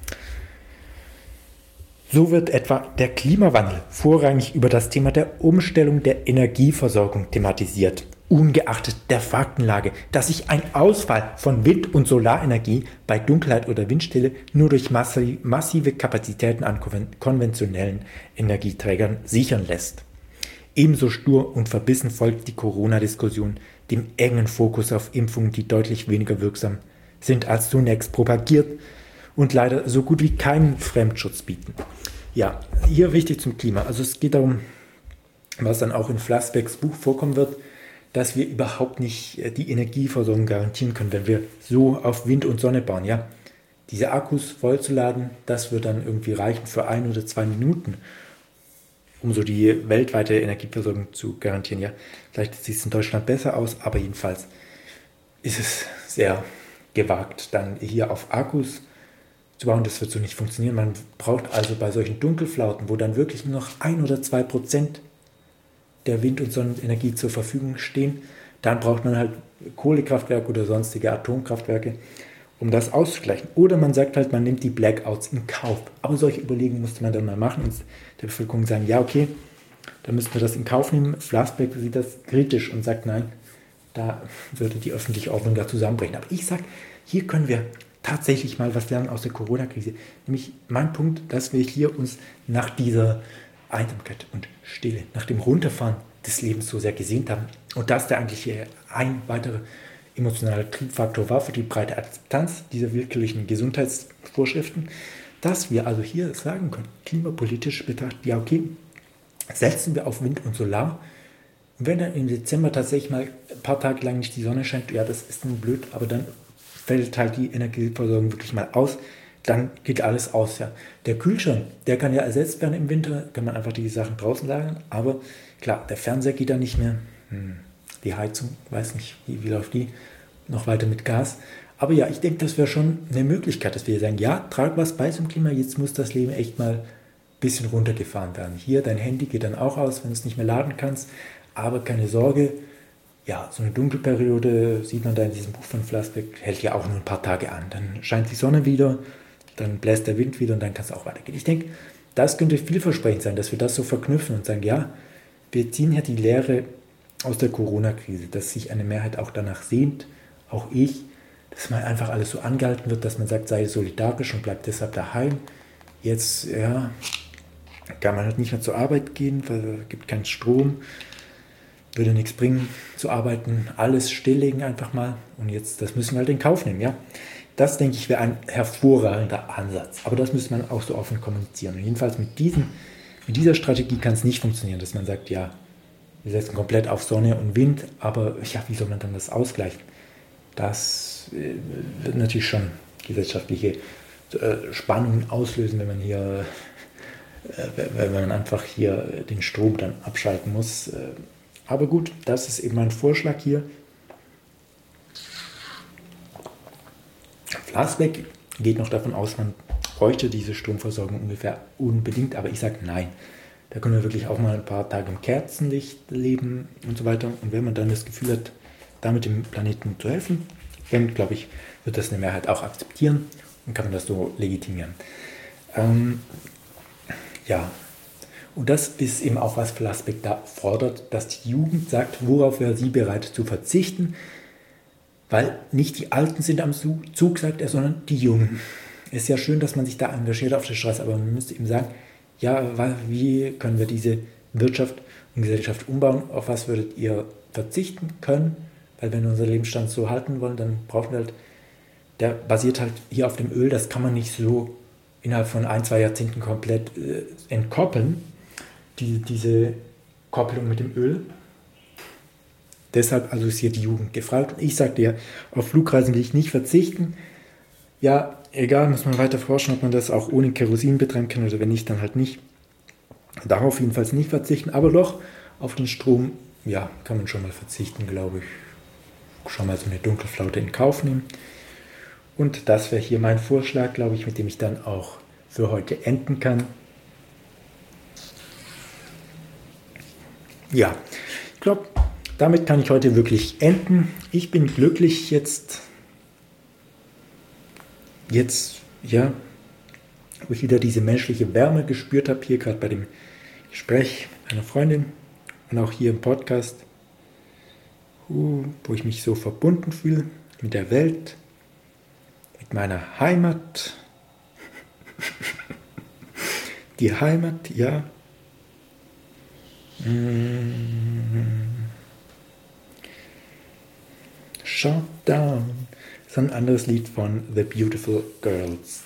So wird etwa der Klimawandel vorrangig über das Thema der Umstellung der Energieversorgung thematisiert, ungeachtet der Faktenlage, dass sich ein Ausfall von Wind- und Solarenergie bei Dunkelheit oder Windstille nur durch massive Kapazitäten an konventionellen Energieträgern sichern lässt. Ebenso stur und verbissen folgt die Corona-Diskussion dem engen Fokus auf Impfungen, die deutlich weniger wirksam sind als zunächst propagiert und leider so gut wie keinen Fremdschutz bieten. Ja, hier wichtig zum Klima. Also es geht darum, was dann auch in Flassbecks Buch vorkommen wird, dass wir überhaupt nicht die Energieversorgung garantieren können, wenn wir so auf Wind und Sonne bauen. Ja, diese Akkus vollzuladen, das wird dann irgendwie reichen für ein oder zwei Minuten, um so die weltweite Energieversorgung zu garantieren. Ja, vielleicht sieht es in Deutschland besser aus, aber jedenfalls ist es sehr gewagt, dann hier auf Akkus zu bauen. Das wird so nicht funktionieren. Man braucht also bei solchen Dunkelflauten, wo dann wirklich nur noch ein oder zwei Prozent der Wind- und Sonnenenergie zur Verfügung stehen, dann braucht man halt Kohlekraftwerke oder sonstige Atomkraftwerke, um das auszugleichen. Oder man sagt halt, man nimmt die Blackouts in Kauf. Aber solche Überlegungen musste man dann mal machen und der Bevölkerung sagen, ja okay, dann müssen wir das in Kauf nehmen. Flassbeck sieht das kritisch und sagt, nein, da würde die öffentliche Ordnung da zusammenbrechen. Aber ich sage, hier können wir tatsächlich mal was lernen aus der Corona-Krise. Nämlich mein Punkt, dass wir hier uns nach dieser Einsamkeit und Stille, nach dem Runterfahren des Lebens so sehr gesehnt haben. Und dass da eigentlich ein weiterer emotionaler Triebfaktor war für die breite Akzeptanz dieser willkürlichen Gesundheitsvorschriften, dass wir also hier sagen können, klimapolitisch betrachtet, ja okay, setzen wir auf Wind und Solar. Und wenn dann im Dezember tatsächlich mal ein paar Tage lang nicht die Sonne scheint, ja, das ist dann blöd, aber dann fällt halt die Energieversorgung wirklich mal aus, dann geht alles aus. Ja. Der Kühlschrank, der kann ja ersetzt werden im Winter, kann man einfach die Sachen draußen lagern, aber klar, der Fernseher geht dann nicht mehr, hm, die Heizung, weiß nicht, wie, wie läuft die, noch weiter mit Gas. Aber ja, ich denke, das wäre schon eine Möglichkeit, dass wir sagen, ja, trag was bei zum Klima, jetzt muss das Leben echt mal ein bisschen runtergefahren werden. Hier, dein Handy geht dann auch aus, wenn du es nicht mehr laden kannst, aber keine Sorge, ja, so eine Dunkelperiode, sieht man da in diesem Buch von Flassbeck, hält ja auch nur ein paar Tage an. Dann scheint die Sonne wieder, dann bläst der Wind wieder und dann kann es auch weitergehen. Ich denke, das könnte vielversprechend sein, dass wir das so verknüpfen und sagen, ja, wir ziehen hier die Lehre aus der Corona-Krise, dass sich eine Mehrheit auch danach sehnt, auch ich, dass mal einfach alles so angehalten wird, dass man sagt, sei solidarisch und bleibt deshalb daheim. Jetzt, ja, kann man halt nicht mehr zur Arbeit gehen, weil es gibt keinen Strom, würde nichts bringen zu arbeiten, alles stilllegen einfach mal und jetzt, das müssen wir halt in Kauf nehmen, ja. Das, denke ich, wäre ein hervorragender Ansatz, aber das müsste man auch so offen kommunizieren. Und jedenfalls mit, diesen, mit dieser Strategie kann es nicht funktionieren, dass man sagt, ja, wir setzen komplett auf Sonne und Wind, aber ja, wie soll man dann das ausgleichen? Das äh, wird natürlich schon gesellschaftliche äh, Spannungen auslösen, wenn man hier, äh, wenn man einfach hier den Strom dann abschalten muss. Äh, aber gut, das ist eben mein Vorschlag hier. Flassbeck geht noch davon aus, man bräuchte diese Stromversorgung ungefähr unbedingt, aber ich sage nein. Da können wir wirklich auch mal ein paar Tage im Kerzenlicht leben und so weiter. Und wenn man dann das Gefühl hat, damit dem Planeten zu helfen, dann glaube ich, wird das eine Mehrheit auch akzeptieren und kann man das so legitimieren. Ähm, ja, und das ist eben auch, was Flassbeck da fordert, dass die Jugend sagt, worauf wäre sie bereit zu verzichten, weil nicht die Alten sind am Zug, sagt er, sondern die Jungen. Es ist ja schön, dass man sich da engagiert auf der Straße, aber man müsste eben sagen, ja, wie können wir diese Wirtschaft und Gesellschaft umbauen, auf was würdet ihr verzichten können, weil wenn wir unseren Lebensstand so halten wollen, dann brauchen wir halt, der basiert halt hier auf dem Öl, das kann man nicht so innerhalb von ein, zwei Jahrzehnten komplett äh, entkoppeln, die, diese Kopplung mit dem Öl. Deshalb also ist hier die Jugend gefragt. Und ich sagte ja, auf Flugreisen will ich nicht verzichten. Ja, egal, muss man weiter forschen, ob man das auch ohne Kerosin betreiben kann oder wenn nicht, dann halt nicht. Darauf jedenfalls nicht verzichten. Aber doch, auf den Strom, ja, kann man schon mal verzichten, glaube ich. Schon mal so eine Dunkelflaute in Kauf nehmen. Und das wäre hier mein Vorschlag, glaube ich, mit dem ich dann auch für heute enden kann. Ja, ich glaube, damit kann ich heute wirklich enden. Ich bin glücklich jetzt, jetzt, ja, wo ich wieder diese menschliche Wärme gespürt habe, hier gerade bei dem Gespräch einer Freundin und auch hier im Podcast, wo ich mich so verbunden fühle mit der Welt, mit meiner Heimat. Die Heimat, ja. Shut Down. Das ist ein anderes Lied von The Beautiful Girls.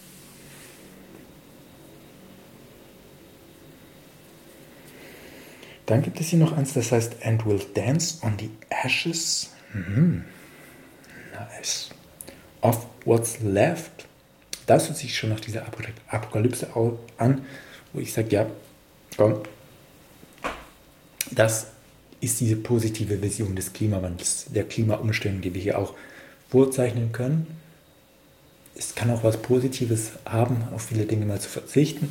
Dann gibt es hier noch eins, das heißt And We'll Dance on the Ashes. Mhm. Nice. Of What's Left. Das hört sich schon nach dieser Apokalypse an, wo ich sage, ja, komm, das ist diese positive Vision des Klimawandels, der Klimaumstellung, die wir hier auch vorzeichnen können. Es kann auch was Positives haben, auf viele Dinge mal zu verzichten.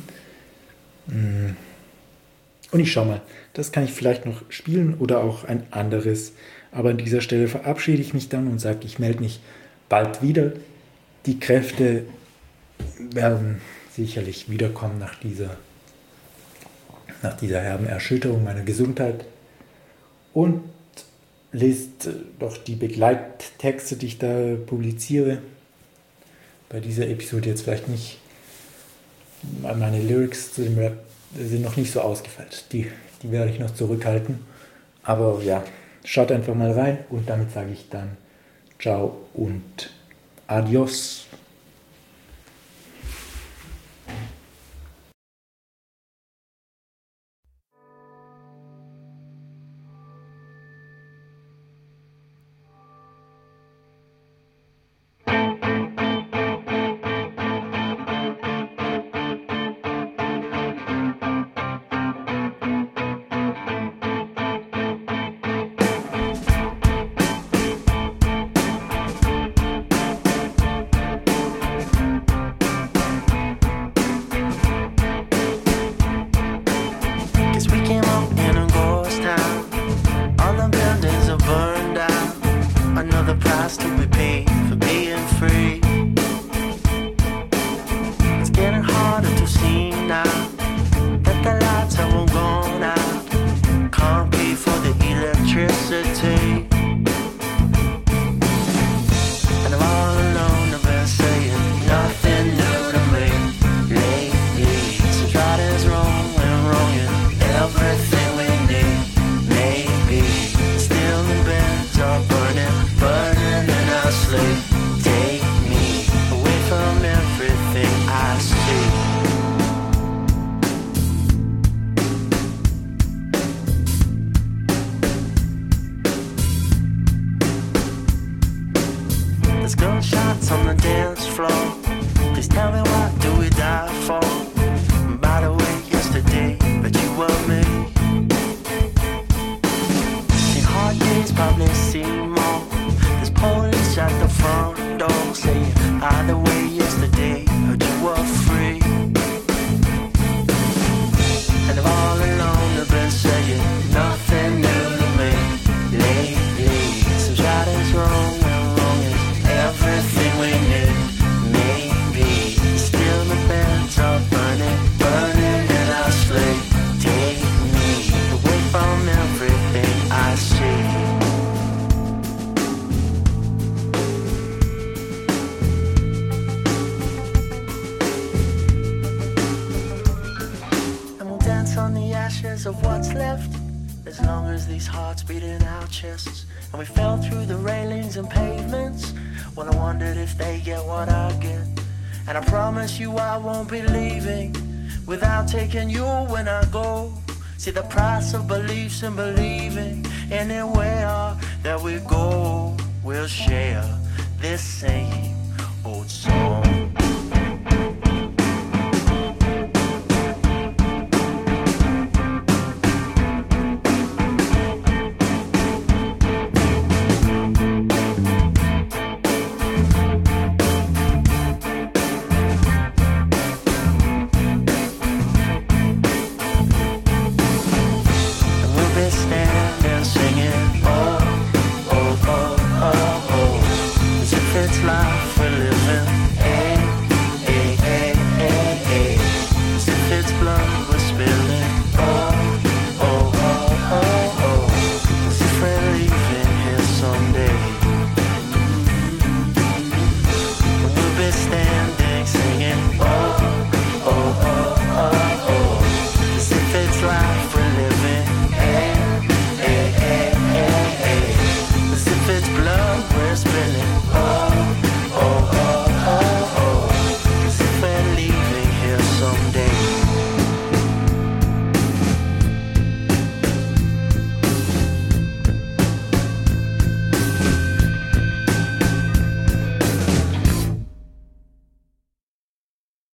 Und ich schau mal, das kann ich vielleicht noch spielen oder auch ein anderes. Aber an dieser Stelle verabschiede ich mich dann und sage, ich melde mich bald wieder. Die Kräfte werden sicherlich wiederkommen nach dieser, nach dieser herben Erschütterung meiner Gesundheit. Und lest doch die Begleittexte, die ich da publiziere. Bei dieser Episode jetzt vielleicht nicht. Meine Lyrics zu dem Rap sind noch nicht so ausgefeilt. Die, die werde ich noch zurückhalten. Aber ja, schaut einfach mal rein und damit sage ich dann Ciao und adios. Of what's left, as long as these hearts beat in our chests, and we fell through the railings and pavements. Well, I wondered if they get what I get, and I promise you I won't be leaving without taking you when I go. See the price of beliefs and believing. Anywhere that we go, we'll share this same old soul.